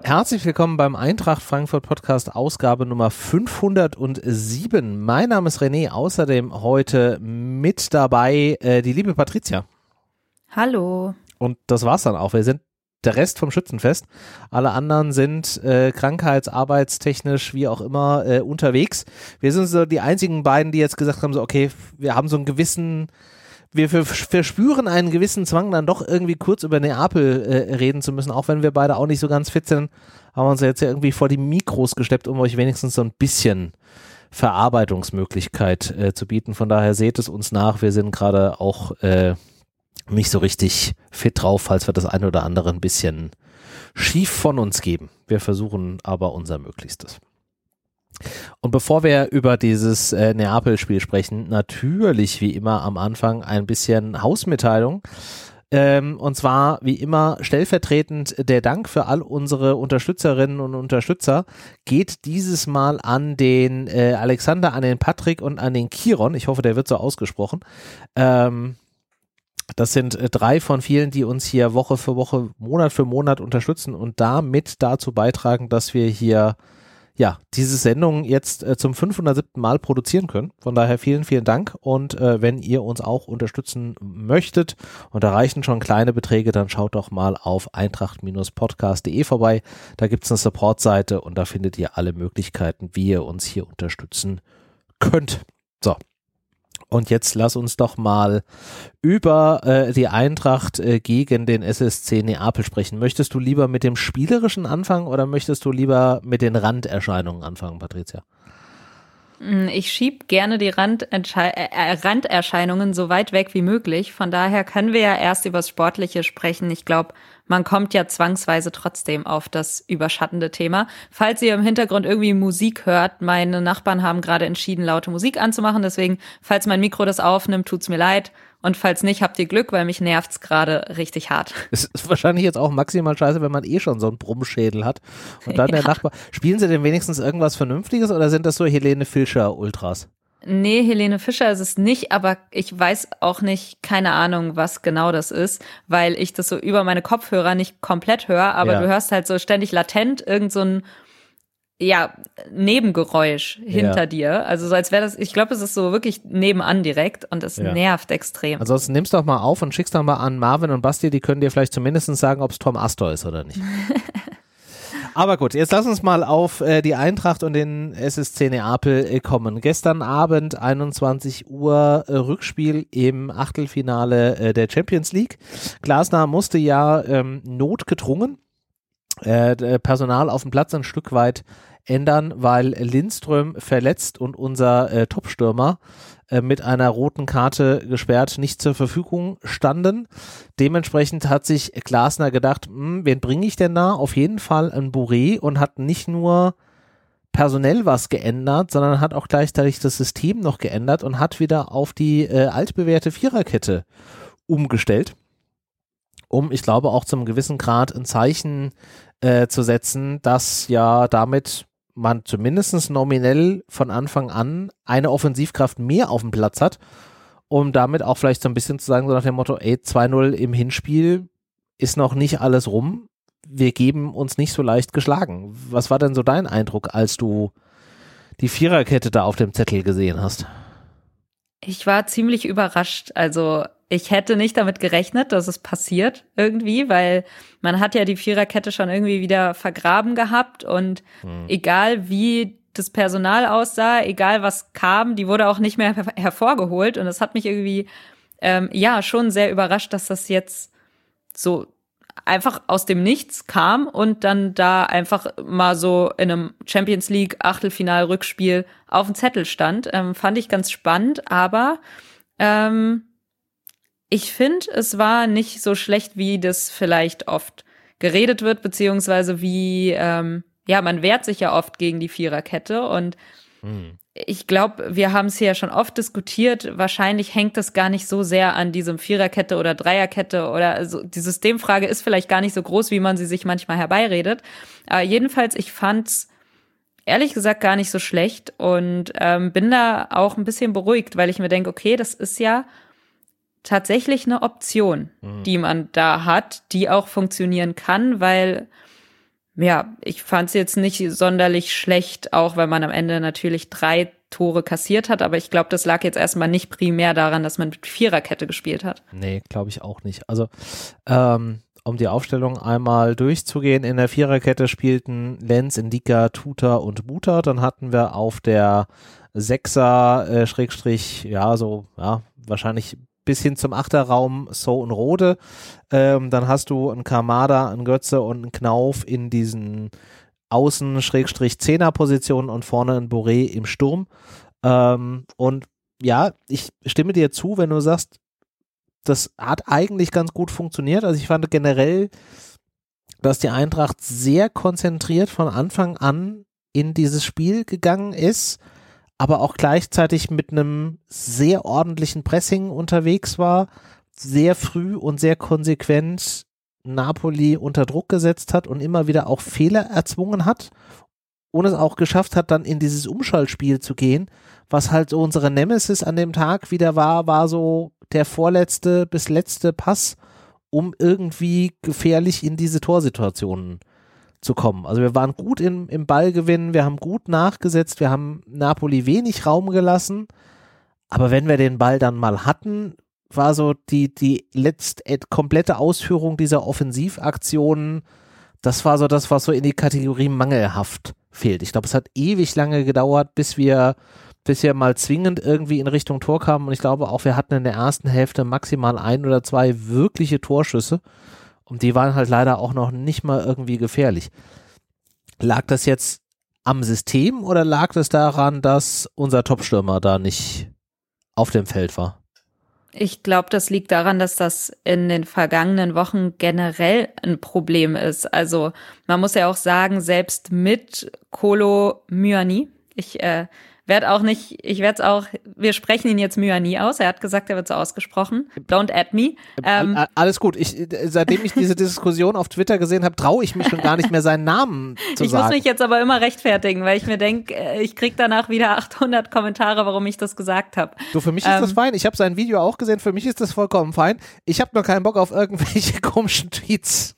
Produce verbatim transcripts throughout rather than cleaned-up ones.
Herzlich willkommen beim Eintracht Frankfurt Podcast, Ausgabe Nummer fünfhundertsieben. Mein Name ist René, außerdem heute mit dabei äh, die liebe Patricia. Hallo. Und das war's dann auch. Wir sind der Rest vom Schützenfest. Alle anderen sind äh, krankheits-, arbeitstechnisch, wie auch immer, äh, unterwegs. Wir sind so die einzigen beiden, die jetzt gesagt haben, so okay, wir haben so einen gewissen... Wir verspüren einen gewissen Zwang, dann doch irgendwie kurz über Neapel äh, reden zu müssen, auch wenn wir beide auch nicht so ganz fit sind, haben wir uns jetzt ja irgendwie vor die Mikros gesteppt, um euch wenigstens so ein bisschen Verarbeitungsmöglichkeit äh, zu bieten. Von daher seht es uns nach, wir sind gerade auch äh, nicht so richtig fit drauf, falls wir das eine oder andere ein bisschen schief von uns geben. Wir versuchen aber unser Möglichstes. Und bevor wir über dieses äh, Neapel-Spiel sprechen, natürlich wie immer am Anfang ein bisschen Hausmitteilung. Ähm, und zwar wie immer stellvertretend der Dank für all unsere Unterstützerinnen und Unterstützer geht dieses Mal an den äh, Alexander, an den Patrick und an den Kiron. Ich hoffe, der wird so ausgesprochen. Ähm, Das sind äh, drei von vielen, die uns hier Woche für Woche, Monat für Monat unterstützen und damit dazu beitragen, dass wir hier ja, diese Sendung jetzt äh, zum fünfhundertsiebten Mal produzieren können. Von daher vielen, vielen Dank. Und äh, wenn ihr uns auch unterstützen möchtet und da reichen schon kleine Beträge, dann schaut doch mal auf eintracht Podcast punkt de vorbei. Da gibt es eine Support-Seite und da findet ihr alle Möglichkeiten, wie ihr uns hier unterstützen könnt. So. Und jetzt lass uns doch mal über äh, die Eintracht äh, gegen den S S C Neapel sprechen. Möchtest du lieber mit dem Spielerischen anfangen oder möchtest du lieber mit den Randerscheinungen anfangen, Patricia? Ich schieb gerne die Randersche- äh, Randerscheinungen so weit weg wie möglich. Von daher können wir ja erst über das Sportliche sprechen. Ich glaube, man kommt ja zwangsweise trotzdem auf das überschattende Thema. Falls ihr im Hintergrund irgendwie Musik hört, meine Nachbarn haben gerade entschieden, laute Musik anzumachen. Deswegen, falls mein Mikro das aufnimmt, tut's mir leid. Und falls nicht, habt ihr Glück, weil mich nervt's gerade richtig hart. Es ist wahrscheinlich jetzt auch maximal scheiße, wenn man eh schon so einen Brummschädel hat. Und dann ja. Der Nachbar. Spielen sie denn wenigstens irgendwas Vernünftiges oder sind das so Helene Fischer Ultras? Nee, Helene Fischer ist es nicht, aber ich weiß auch nicht, keine Ahnung, was genau das ist, weil ich das so über meine Kopfhörer nicht komplett höre, aber ja. Du hörst halt so ständig latent irgend so ein ja, Nebengeräusch hinter ja. dir. Also so als wäre das, ich glaube, es ist so wirklich nebenan direkt und es ja. nervt extrem. Ansonsten nimmst doch mal auf und schickst doch mal an Marvin und Basti, die können dir vielleicht zumindest sagen, ob es Tom Astor ist oder nicht. Aber gut, jetzt lass uns mal auf äh, die Eintracht und den S S C Neapel äh, kommen. Gestern Abend einundzwanzig Uhr äh, Rückspiel im Achtelfinale äh, der Champions League. Glasner musste ja ähm, notgedrungen äh, Personal auf dem Platz ein Stück weit ändern, weil Lindström verletzt und unser äh, Topstürmer äh, mit einer roten Karte gesperrt nicht zur Verfügung standen. Dementsprechend hat sich Glasner gedacht, wen bringe ich denn da? Auf jeden Fall ein Bourré und hat nicht nur personell was geändert, sondern hat auch gleichzeitig das System noch geändert und hat wieder auf die äh, altbewährte Viererkette umgestellt, um, ich glaube, auch zum gewissen Grad ein Zeichen äh, zu setzen, dass ja damit man zumindest nominell von Anfang an eine Offensivkraft mehr auf dem Platz hat, um damit auch vielleicht so ein bisschen zu sagen, so nach dem Motto, ey, zwei null im Hinspiel ist noch nicht alles rum, wir geben uns nicht so leicht geschlagen. Was war denn so dein Eindruck, als du die Viererkette da auf dem Zettel gesehen hast? Ich war ziemlich überrascht, also ich hätte nicht damit gerechnet, dass es passiert irgendwie, weil man hat ja die Viererkette schon irgendwie wieder vergraben gehabt und hm. egal wie das Personal aussah, egal was kam, die wurde auch nicht mehr her- hervorgeholt und das hat mich irgendwie ähm, ja schon sehr überrascht, dass das jetzt so einfach aus dem Nichts kam und dann da einfach mal so in einem Champions League Achtelfinal-Rückspiel auf dem Zettel stand. Ähm, fand ich ganz spannend, aber ähm, ich finde, es war nicht so schlecht, wie das vielleicht oft geredet wird, beziehungsweise wie, ähm, ja, man wehrt sich ja oft gegen die Viererkette und hm. ich glaube, wir haben es hier ja schon oft diskutiert, wahrscheinlich hängt das gar nicht so sehr an diesem Viererkette oder Dreierkette oder also die Systemfrage ist vielleicht gar nicht so groß, wie man sie sich manchmal herbeiredet. Aber jedenfalls, ich fand's ehrlich gesagt gar nicht so schlecht und ähm, bin da auch ein bisschen beruhigt, weil ich mir denke, okay, das ist ja tatsächlich eine Option, mhm. die man da hat, die auch funktionieren kann, weil ja, ich fand es jetzt nicht sonderlich schlecht, auch wenn man am Ende natürlich drei Tore kassiert hat, aber ich glaube, das lag jetzt erstmal nicht primär daran, dass man mit Viererkette gespielt hat. Nee, glaube ich auch nicht. Also, ähm, um die Aufstellung einmal durchzugehen, in der Viererkette spielten Lenz, Ndicka, Tuta und Buta. Dann hatten wir auf der Sechser, äh, Schrägstrich, ja, so, ja, wahrscheinlich bis hin zum Achterraum So und Rode. Ähm, dann hast du einen Kamada, einen Götze und einen Knauf in diesen Außen-Zehner-Positionen und vorne ein Boré im Sturm. Ähm, und ja, ich stimme dir zu, wenn du sagst, das hat eigentlich ganz gut funktioniert. Also ich fand generell, dass die Eintracht sehr konzentriert von Anfang an in dieses Spiel gegangen ist, aber auch gleichzeitig mit einem sehr ordentlichen Pressing unterwegs war, sehr früh und sehr konsequent Napoli unter Druck gesetzt hat und immer wieder auch Fehler erzwungen hat und es auch geschafft hat, dann in dieses Umschaltspiel zu gehen, was halt so unsere Nemesis an dem Tag wieder war, war so der vorletzte bis letzte Pass, um irgendwie gefährlich in diese Torsituationen zu kommen. Also wir waren gut im, im Ballgewinn, wir haben gut nachgesetzt, wir haben Napoli wenig Raum gelassen, aber wenn wir den Ball dann mal hatten, war so die, die letzte äh, komplette Ausführung dieser Offensivaktionen, das war so das, was so in die Kategorie mangelhaft fehlt. Ich glaube, es hat ewig lange gedauert, bis wir, bis wir mal zwingend irgendwie in Richtung Tor kamen und ich glaube auch, wir hatten in der ersten Hälfte maximal ein oder zwei wirkliche Torschüsse und die waren halt leider auch noch nicht mal irgendwie gefährlich. Lag das jetzt am System oder lag das daran, dass unser Topstürmer da nicht auf dem Feld war? Ich glaube, das liegt daran, dass das in den vergangenen Wochen generell ein Problem ist. Also man muss ja auch sagen, selbst mit Kolo Myani, ich äh, werde auch nicht, ich werde es auch, wir sprechen ihn jetzt Myani aus, er hat gesagt, er wird so ausgesprochen, don't add me. Ähm, Alles gut, ich, seitdem ich diese Diskussion auf Twitter gesehen habe, traue ich mich schon gar nicht mehr, seinen Namen zu ich sagen. Ich muss mich jetzt aber immer rechtfertigen, weil ich mir denke, ich kriege danach wieder achthundert Kommentare, warum ich das gesagt habe. Du, für mich ist ähm, das fein, ich habe sein Video auch gesehen, für mich ist das vollkommen fein. Ich habe nur keinen Bock auf irgendwelche komischen Tweets.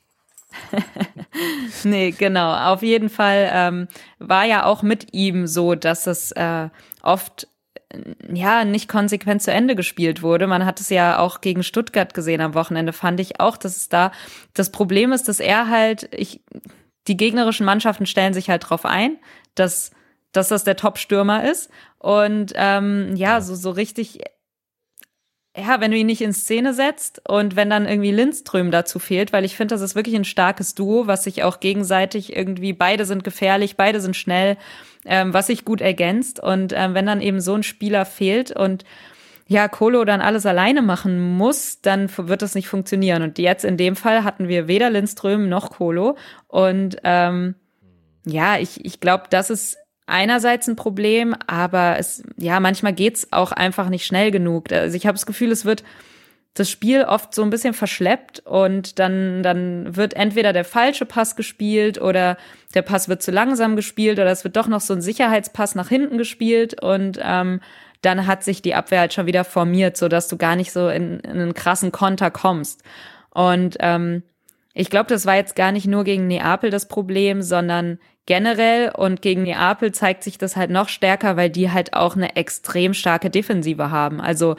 Nee, genau. Auf jeden Fall ähm, war ja auch mit ihm so, dass es äh, oft ja nicht konsequent zu Ende gespielt wurde. Man hat es ja auch gegen Stuttgart gesehen am Wochenende, fand ich auch, dass es da das Problem ist, dass er halt, ich, die gegnerischen Mannschaften stellen sich halt drauf ein, dass, dass das der Top-Stürmer ist und ähm, ja, so, so richtig ja, wenn du ihn nicht in Szene setzt und wenn dann irgendwie Lindström dazu fehlt, weil ich finde, das ist wirklich ein starkes Duo, was sich auch gegenseitig irgendwie, beide sind gefährlich, beide sind schnell, ähm, was sich gut ergänzt und ähm, wenn dann eben so ein Spieler fehlt und ja, Kolo dann alles alleine machen muss, dann wird das nicht funktionieren und jetzt in dem Fall hatten wir weder Lindström noch Kolo und ähm, ja, ich, ich glaube, das ist einerseits ein Problem, aber es ja manchmal geht's auch einfach nicht schnell genug. Also ich habe das Gefühl, es wird das Spiel oft so ein bisschen verschleppt und dann dann wird entweder der falsche Pass gespielt oder der Pass wird zu langsam gespielt oder es wird doch noch so ein Sicherheitspass nach hinten gespielt und ähm, dann hat sich die Abwehr halt schon wieder formiert, so dass du gar nicht so in, in einen krassen Konter kommst. Und ähm, ich glaube, das war jetzt gar nicht nur gegen Neapel das Problem, sondern generell und gegen Neapel zeigt sich das halt noch stärker, weil die halt auch eine extrem starke Defensive haben. Also,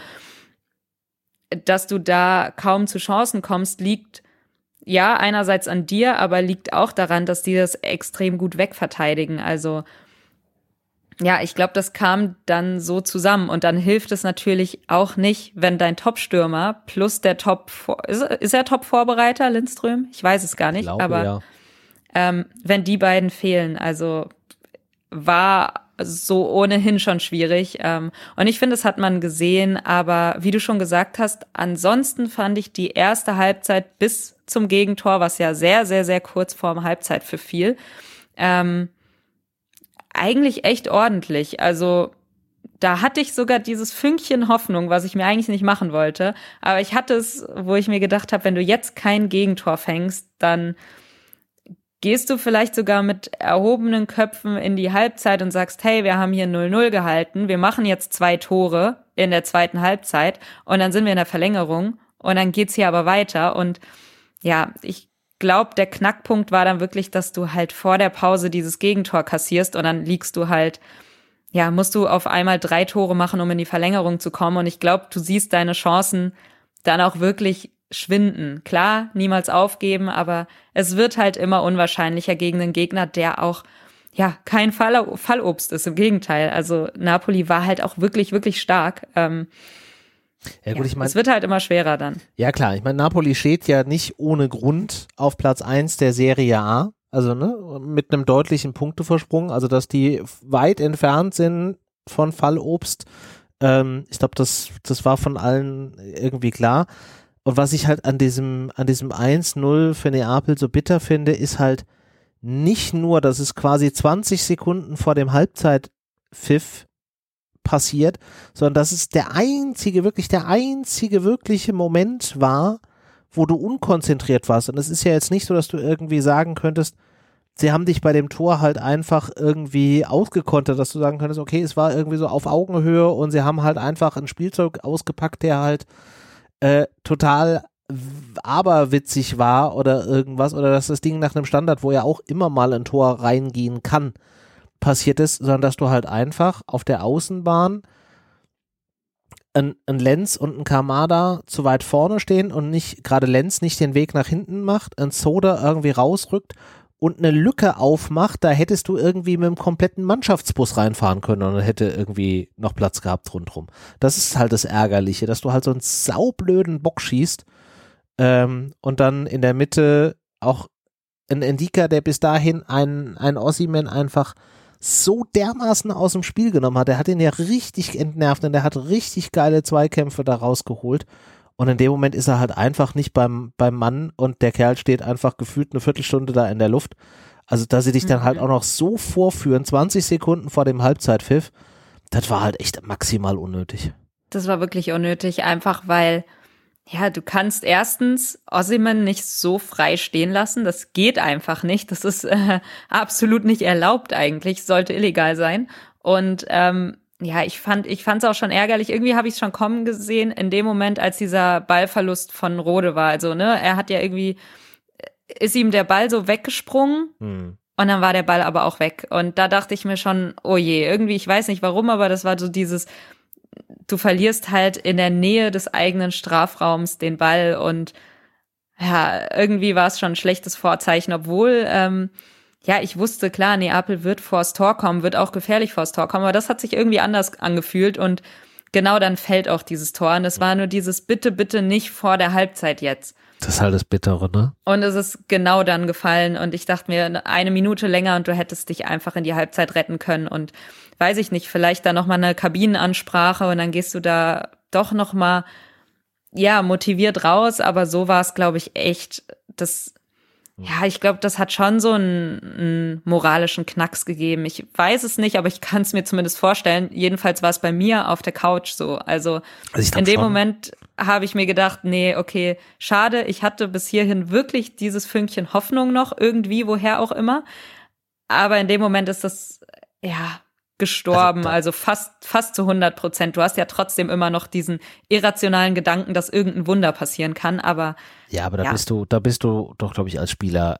dass du da kaum zu Chancen kommst, liegt ja einerseits an dir, aber liegt auch daran, dass die das extrem gut wegverteidigen. Also, ja, ich glaube, das kam dann so zusammen und dann hilft es natürlich auch nicht, wenn dein Top-Stürmer plus der Top, ist, ist er Top-Vorbereiter, Lindström? Ich weiß es gar nicht, glaube, aber ja. ähm, wenn die beiden fehlen, also war so ohnehin schon schwierig ähm, und ich finde, das hat man gesehen, aber wie du schon gesagt hast, ansonsten fand ich die erste Halbzeit bis zum Gegentor, was ja sehr, sehr, sehr kurz vorm Halbzeit für viel, ähm, eigentlich echt ordentlich. Also da hatte ich sogar dieses Fünkchen Hoffnung, was ich mir eigentlich nicht machen wollte. Aber ich hatte es, wo ich mir gedacht habe, wenn du jetzt kein Gegentor fängst, dann gehst du vielleicht sogar mit erhobenen Köpfen in die Halbzeit und sagst, hey, wir haben hier null null gehalten, wir machen jetzt zwei Tore in der zweiten Halbzeit und dann sind wir in der Verlängerung und dann geht's hier aber weiter. Und ja, ich glaube, der Knackpunkt war dann wirklich, dass du halt vor der Pause dieses Gegentor kassierst und dann liegst du halt, ja, musst du auf einmal drei Tore machen, um in die Verlängerung zu kommen. Und ich glaube, du siehst deine Chancen dann auch wirklich schwinden. Klar, niemals aufgeben, aber es wird halt immer unwahrscheinlicher gegen einen Gegner, der auch, ja, kein Fall, Fallobst ist. Im Gegenteil. Also Napoli war halt auch wirklich, wirklich stark. Ähm, Ja, gut, ja, ich mein, es wird halt immer schwerer dann. Ja klar, ich meine, Napoli steht ja nicht ohne Grund auf Platz eins der Serie A, also ne, mit einem deutlichen Punktevorsprung, also dass die weit entfernt sind von Fallobst. Ähm, ich glaube, das, das war von allen irgendwie klar. Und was ich halt an diesem, an diesem eins null für Neapel so bitter finde, ist halt nicht nur, dass es quasi zwanzig Sekunden vor dem Halbzeitpfiff passiert, sondern dass es der einzige, wirklich der einzige wirkliche Moment war, wo du unkonzentriert warst. Und es ist ja jetzt nicht so, dass du irgendwie sagen könntest, sie haben dich bei dem Tor halt einfach irgendwie ausgekontert, dass du sagen könntest, okay, es war irgendwie so auf Augenhöhe und sie haben halt einfach ein Spielzeug ausgepackt, der halt äh, total aberwitzig war oder irgendwas, oder dass das Ding nach einem Standard, wo ja auch immer mal ein Tor reingehen kann, passiert ist, sondern dass du halt einfach auf der Außenbahn ein, ein Lenz und ein Kamada zu weit vorne stehen und nicht, gerade Lenz nicht den Weg nach hinten macht, ein Soda irgendwie rausrückt und eine Lücke aufmacht, da hättest du irgendwie mit einem kompletten Mannschaftsbus reinfahren können und dann hätte irgendwie noch Platz gehabt rundherum. Das ist halt das Ärgerliche, dass du halt so einen saublöden Bock schießt ähm, und dann in der Mitte auch ein Endika, der bis dahin ein, ein Osimhen einfach so dermaßen aus dem Spiel genommen hat. Der hat ihn ja richtig entnervt und der hat richtig geile Zweikämpfe da rausgeholt. Und in dem Moment ist er halt einfach nicht beim, beim Mann und der Kerl steht einfach gefühlt eine Viertelstunde da in der Luft. Also, dass sie dich dann halt auch noch so vorführen, zwanzig Sekunden vor dem Halbzeitpfiff, das war halt echt maximal unnötig. Das war wirklich unnötig, einfach weil, ja, du kannst erstens Osimhen nicht so frei stehen lassen. Das geht einfach nicht. Das ist äh, absolut nicht erlaubt eigentlich. Sollte illegal sein. Und ähm, ja, ich fand, ich fand's auch schon ärgerlich. Irgendwie habe ich es schon kommen gesehen in dem Moment, als dieser Ballverlust von Rode war. Also ne, er hat ja irgendwie, ist ihm der Ball so weggesprungen. Hm. Und dann war der Ball aber auch weg. Und da dachte ich mir schon, oh je, irgendwie, ich weiß nicht warum, aber das war so dieses, du verlierst halt in der Nähe des eigenen Strafraums den Ball und ja, irgendwie war es schon ein schlechtes Vorzeichen, obwohl, ähm, ja, ich wusste, klar, Neapel wird vors Tor kommen, wird auch gefährlich vors Tor kommen, aber das hat sich irgendwie anders angefühlt und genau dann fällt auch dieses Tor und es war nur dieses bitte, bitte nicht vor der Halbzeit jetzt. Das ist halt das Bittere, ne? Und es ist genau dann gefallen und ich dachte mir, eine Minute länger und du hättest dich einfach in die Halbzeit retten können und weiß ich nicht, vielleicht dann nochmal eine Kabinenansprache und dann gehst du da doch nochmal, ja, motiviert raus, aber so war es, glaube ich, echt, das, ja, ich glaube, das hat schon so einen, einen moralischen Knacks gegeben. Ich weiß es nicht, aber ich kann es mir zumindest vorstellen. Jedenfalls war es bei mir auf der Couch so. Also, also in dem schon. Moment habe ich mir gedacht, nee, okay, schade, ich hatte bis hierhin wirklich dieses Fünkchen Hoffnung noch, irgendwie, woher auch immer. Aber in dem Moment ist das, ja, gestorben, also, also fast fast zu hundert Prozent. Du hast ja trotzdem immer noch diesen irrationalen Gedanken, dass irgendein Wunder passieren kann, aber ja, aber da ja. bist du, da bist du doch, glaube ich, als Spieler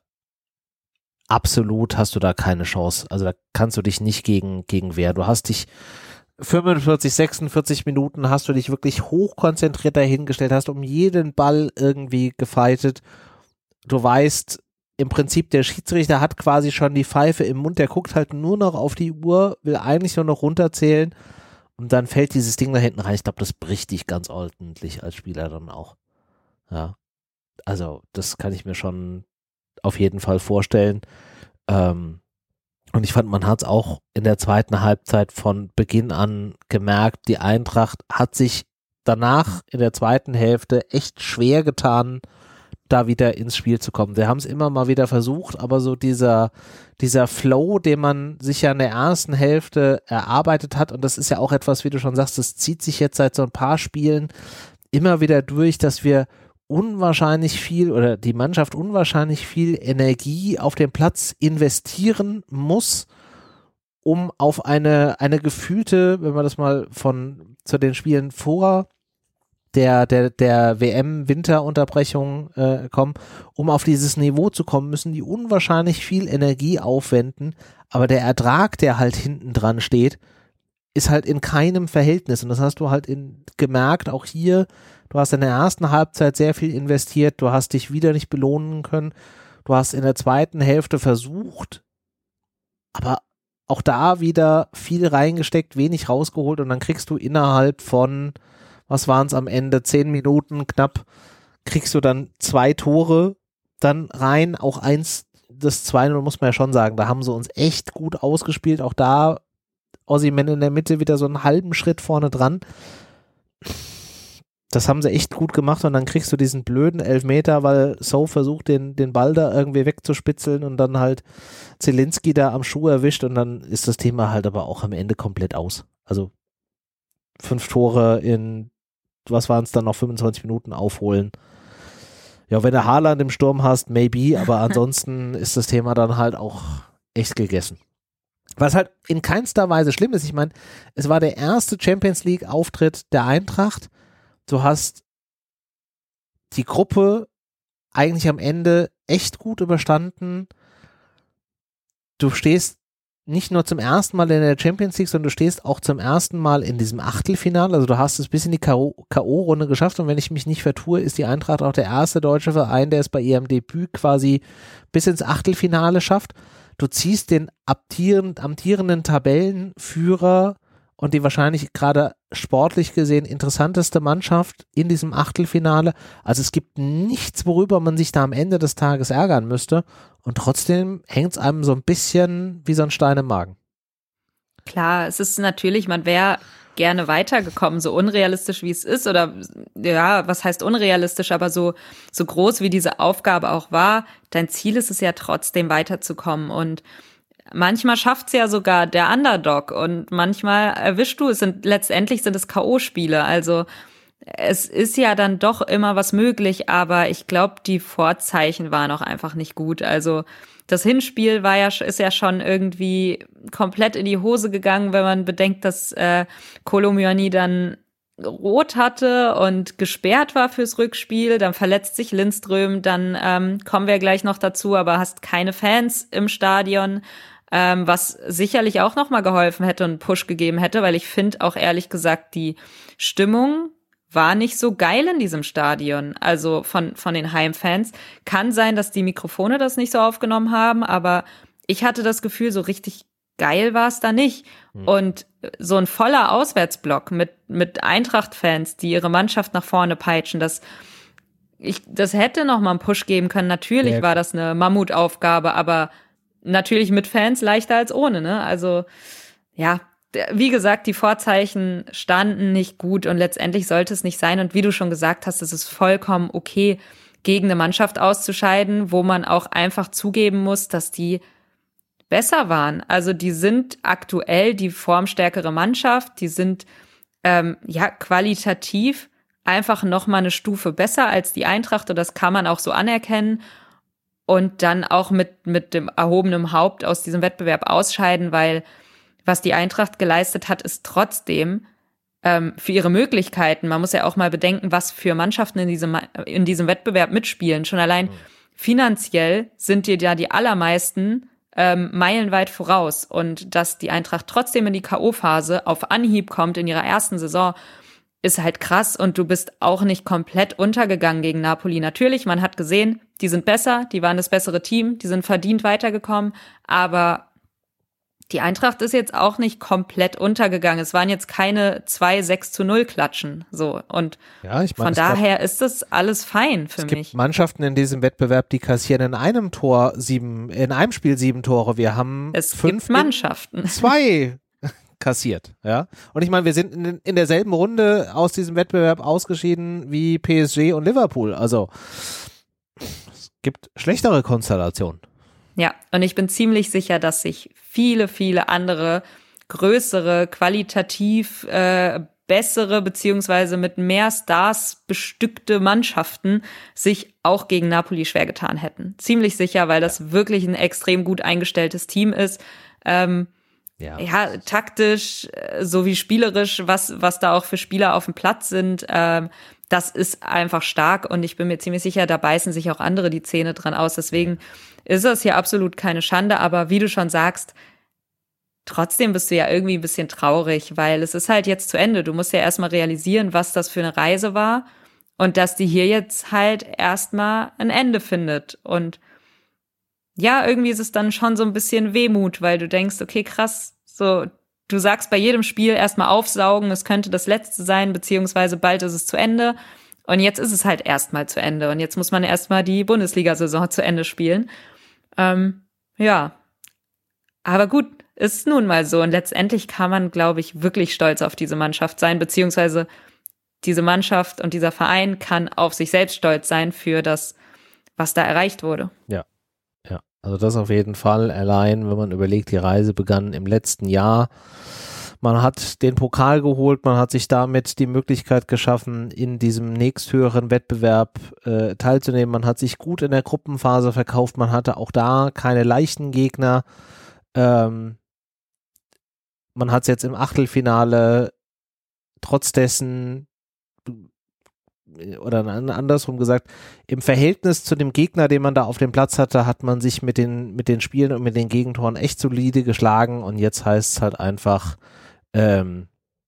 absolut hast du da keine Chance. Also da kannst du dich nicht gegen gegen wehren. Du hast dich fünfundvierzig, sechsundvierzig Minuten hast du dich wirklich hochkonzentriert dahingestellt, hast um jeden Ball irgendwie gefeitet. Du weißt, im Prinzip, der Schiedsrichter hat quasi schon die Pfeife im Mund, der guckt halt nur noch auf die Uhr, will eigentlich nur noch runterzählen und dann fällt dieses Ding da hinten rein. Ich glaube, das bricht dich ganz ordentlich als Spieler dann auch. Ja, also das kann ich mir schon auf jeden Fall vorstellen. Ähm, und ich fand, man hat es auch in der zweiten Halbzeit von Beginn an gemerkt, die Eintracht hat sich danach in der zweiten Hälfte echt schwer getan, da wieder ins Spiel zu kommen. Wir haben es immer mal wieder versucht, aber so dieser, dieser Flow, den man sich ja in der ersten Hälfte erarbeitet hat, und das ist ja auch etwas, wie du schon sagst, das zieht sich jetzt seit so ein paar Spielen immer wieder durch, dass wir unwahrscheinlich viel oder die Mannschaft unwahrscheinlich viel Energie auf den Platz investieren muss, um auf eine, eine gefühlte, wenn man das mal von zu den Spielen vor der, der, der W M-Winterunterbrechung äh, kommen. Um auf dieses Niveau zu kommen, müssen die unwahrscheinlich viel Energie aufwenden, aber der Ertrag, der halt hinten dran steht, ist halt in keinem Verhältnis. Und das hast du halt in, gemerkt, auch hier, du hast in der ersten Halbzeit sehr viel investiert, du hast dich wieder nicht belohnen können, du hast in der zweiten Hälfte versucht, aber auch da wieder viel reingesteckt, wenig rausgeholt und dann kriegst du innerhalb von, was waren es am Ende, zehn Minuten knapp, kriegst du dann zwei Tore dann rein, auch eins, das zwei null muss man ja schon sagen, da haben sie uns echt gut ausgespielt, auch da Osimhen in der Mitte wieder so einen halben Schritt vorne dran. Das haben sie echt gut gemacht und dann kriegst du diesen blöden Elfmeter, weil So versucht, den, den Ball da irgendwie wegzuspitzeln und dann halt Zielinski da am Schuh erwischt und dann ist das Thema halt aber auch am Ende komplett aus. Also fünf Tore in, was waren es dann noch, fünfundzwanzig Minuten aufholen. Ja, wenn du Haaland im Sturm hast, maybe, aber ansonsten ist das Thema dann halt auch echt gegessen. Was halt in keinster Weise schlimm ist, ich meine, es war der erste Champions League Auftritt der Eintracht. Du hast die Gruppe eigentlich am Ende echt gut überstanden. Du stehst nicht nur zum ersten Mal in der Champions League, sondern du stehst auch zum ersten Mal in diesem Achtelfinale. Also du hast es bis in die K O-Runde geschafft und wenn ich mich nicht vertue, ist die Eintracht auch der erste deutsche Verein, der es bei ihrem Debüt quasi bis ins Achtelfinale schafft. Du ziehst den amtierend, amtierenden Tabellenführer und die wahrscheinlich gerade sportlich gesehen interessanteste Mannschaft in diesem Achtelfinale. Also es gibt nichts, worüber man sich da am Ende des Tages ärgern müsste. Und trotzdem hängt es einem so ein bisschen wie so ein Stein im Magen. Klar, es ist natürlich, man wäre gerne weitergekommen, so unrealistisch wie es ist oder ja, was heißt unrealistisch, aber so so groß wie diese Aufgabe auch war, dein Ziel ist es ja trotzdem weiterzukommen und manchmal schafft's ja sogar der Underdog und manchmal erwischst du, es sind letztendlich sind es K O-Spiele, also es ist ja dann doch immer was möglich, aber ich glaube, die Vorzeichen waren auch einfach nicht gut. Also das Hinspiel war ja ist ja schon irgendwie komplett in die Hose gegangen, wenn man bedenkt, dass äh, Kolo Muani dann rot hatte und gesperrt war fürs Rückspiel, dann verletzt sich Lindström, dann ähm, kommen wir gleich noch dazu, aber hast keine Fans im Stadion, ähm, was sicherlich auch noch mal geholfen hätte und einen Push gegeben hätte, weil ich finde auch ehrlich gesagt, die Stimmung war nicht so geil in diesem Stadion, also von von den Heimfans. Kann sein, dass die Mikrofone das nicht so aufgenommen haben, aber ich hatte das Gefühl, so richtig geil war es da nicht. Mhm. Und so ein voller Auswärtsblock mit mit Eintracht-Fans, die ihre Mannschaft nach vorne peitschen, das ich das hätte noch mal einen Push geben können. Natürlich ja, war das eine Mammutaufgabe, aber natürlich mit Fans leichter als ohne, ne? Also ja, wie gesagt, die Vorzeichen standen nicht gut und letztendlich sollte es nicht sein. Und wie du schon gesagt hast, es ist vollkommen okay, gegen eine Mannschaft auszuscheiden, wo man auch einfach zugeben muss, dass die besser waren. Also die sind aktuell die formstärkere Mannschaft, die sind ähm, ja qualitativ einfach noch mal eine Stufe besser als die Eintracht und das kann man auch so anerkennen und dann auch mit mit dem erhobenen Haupt aus diesem Wettbewerb ausscheiden, weil was die Eintracht geleistet hat, ist trotzdem ähm, für ihre Möglichkeiten. Man muss ja auch mal bedenken, was für Mannschaften in diesem in diesem Wettbewerb mitspielen. Schon allein finanziell sind dir ja die allermeisten ähm, meilenweit voraus. Und dass die Eintracht trotzdem in die K O-Phase auf Anhieb kommt in ihrer ersten Saison, ist halt krass. Und du bist auch nicht komplett untergegangen gegen Napoli. Natürlich, man hat gesehen, die sind besser, die waren das bessere Team, die sind verdient weitergekommen. Aber die Eintracht ist jetzt auch nicht komplett untergegangen. Es waren jetzt keine zwei sechs zu null Klatschen. So. Und ja, ich mein, von daher gab, ist das alles fein für es mich. Es gibt Mannschaften in diesem Wettbewerb, die kassieren in einem Tor sieben, in einem Spiel sieben Tore. Wir haben es fünf gibt Mannschaften. Zwei kassiert, ja. Und ich meine, wir sind in, in derselben Runde aus diesem Wettbewerb ausgeschieden wie P S G und Liverpool. Also es gibt schlechtere Konstellationen. Ja, und ich bin ziemlich sicher, dass sich viele, viele andere, größere, qualitativ äh, bessere, beziehungsweise mit mehr Stars bestückte Mannschaften sich auch gegen Napoli schwer getan hätten. Ziemlich sicher, weil das wirklich ein extrem gut eingestelltes Team ist. Ähm, ja. ja, taktisch sowie spielerisch, was, was da auch für Spieler auf dem Platz sind, ähm, das ist einfach stark und ich bin mir ziemlich sicher, da beißen sich auch andere die Zähne dran aus. Deswegen ist das hier absolut keine Schande, aber wie du schon sagst, trotzdem bist du ja irgendwie ein bisschen traurig, weil es ist halt jetzt zu Ende. Du musst ja erstmal realisieren, was das für eine Reise war und dass die hier jetzt halt erstmal ein Ende findet. Und ja, irgendwie ist es dann schon so ein bisschen Wehmut, weil du denkst, okay, krass, so, du sagst bei jedem Spiel erstmal aufsaugen, es könnte das letzte sein, beziehungsweise bald ist es zu Ende. Und jetzt ist es halt erstmal zu Ende. Und jetzt muss man erstmal die Bundesliga-Saison zu Ende spielen. Ähm, ja. Aber gut, ist nun mal so. Und letztendlich kann man, glaube ich, wirklich stolz auf diese Mannschaft sein, beziehungsweise diese Mannschaft und dieser Verein kann auf sich selbst stolz sein für das, was da erreicht wurde. Ja. Also das auf jeden Fall, allein wenn man überlegt, die Reise begann im letzten Jahr. Man hat den Pokal geholt, man hat sich damit die Möglichkeit geschaffen, in diesem nächsthöheren Wettbewerb äh, teilzunehmen. Man hat sich gut in der Gruppenphase verkauft, man hatte auch da keine leichten Gegner. Ähm, man hat es jetzt im Achtelfinale trotz dessen oder andersrum gesagt, im Verhältnis zu dem Gegner, den man da auf dem Platz hatte, hat man sich mit den, mit den Spielen und mit den Gegentoren echt solide geschlagen und jetzt heißt es halt einfach, ähm,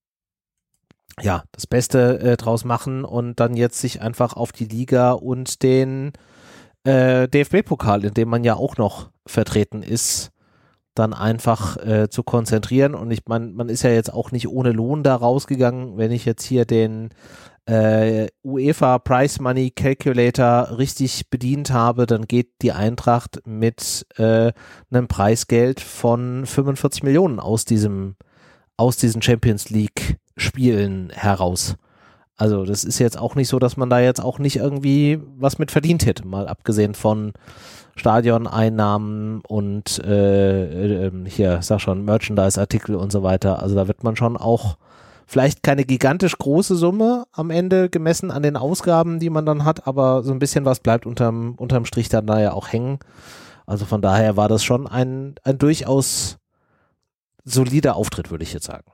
ja, das Beste äh, draus machen und dann jetzt sich einfach auf die Liga und den äh, D F B-Pokal, in dem man ja auch noch vertreten ist, dann einfach äh, zu konzentrieren und ich meine, man ist ja jetzt auch nicht ohne Lohn da rausgegangen, wenn ich jetzt hier den Uh, UEFA Prize Money Calculator richtig bedient habe, dann geht die Eintracht mit äh, einem Preisgeld von fünfundvierzig Millionen aus diesem aus diesen Champions League Spielen heraus. Also das ist jetzt auch nicht so, dass man da jetzt auch nicht irgendwie was mit verdient hätte, mal abgesehen von Stadioneinnahmen und äh, äh, hier, sag schon, Merchandise-Artikel und so weiter. Also da wird man schon auch vielleicht keine gigantisch große Summe am Ende gemessen an den Ausgaben, die man dann hat, aber so ein bisschen was bleibt unterm, unterm Strich dann da ja auch hängen. Also von daher war das schon ein, ein durchaus solider Auftritt, würde ich jetzt sagen.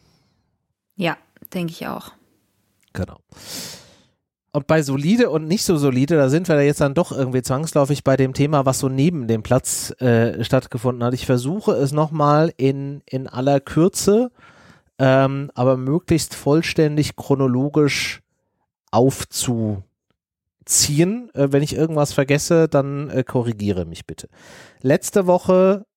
Ja, denke ich auch. Genau. Und bei solide und nicht so solide, da sind wir jetzt dann doch irgendwie zwangsläufig bei dem Thema, was so neben dem Platz äh, stattgefunden hat. Ich versuche es nochmal in, in aller Kürze Ähm, aber möglichst vollständig chronologisch aufzuziehen. Äh, wenn ich irgendwas vergesse, dann äh, korrigiere mich bitte. Letzte Woche,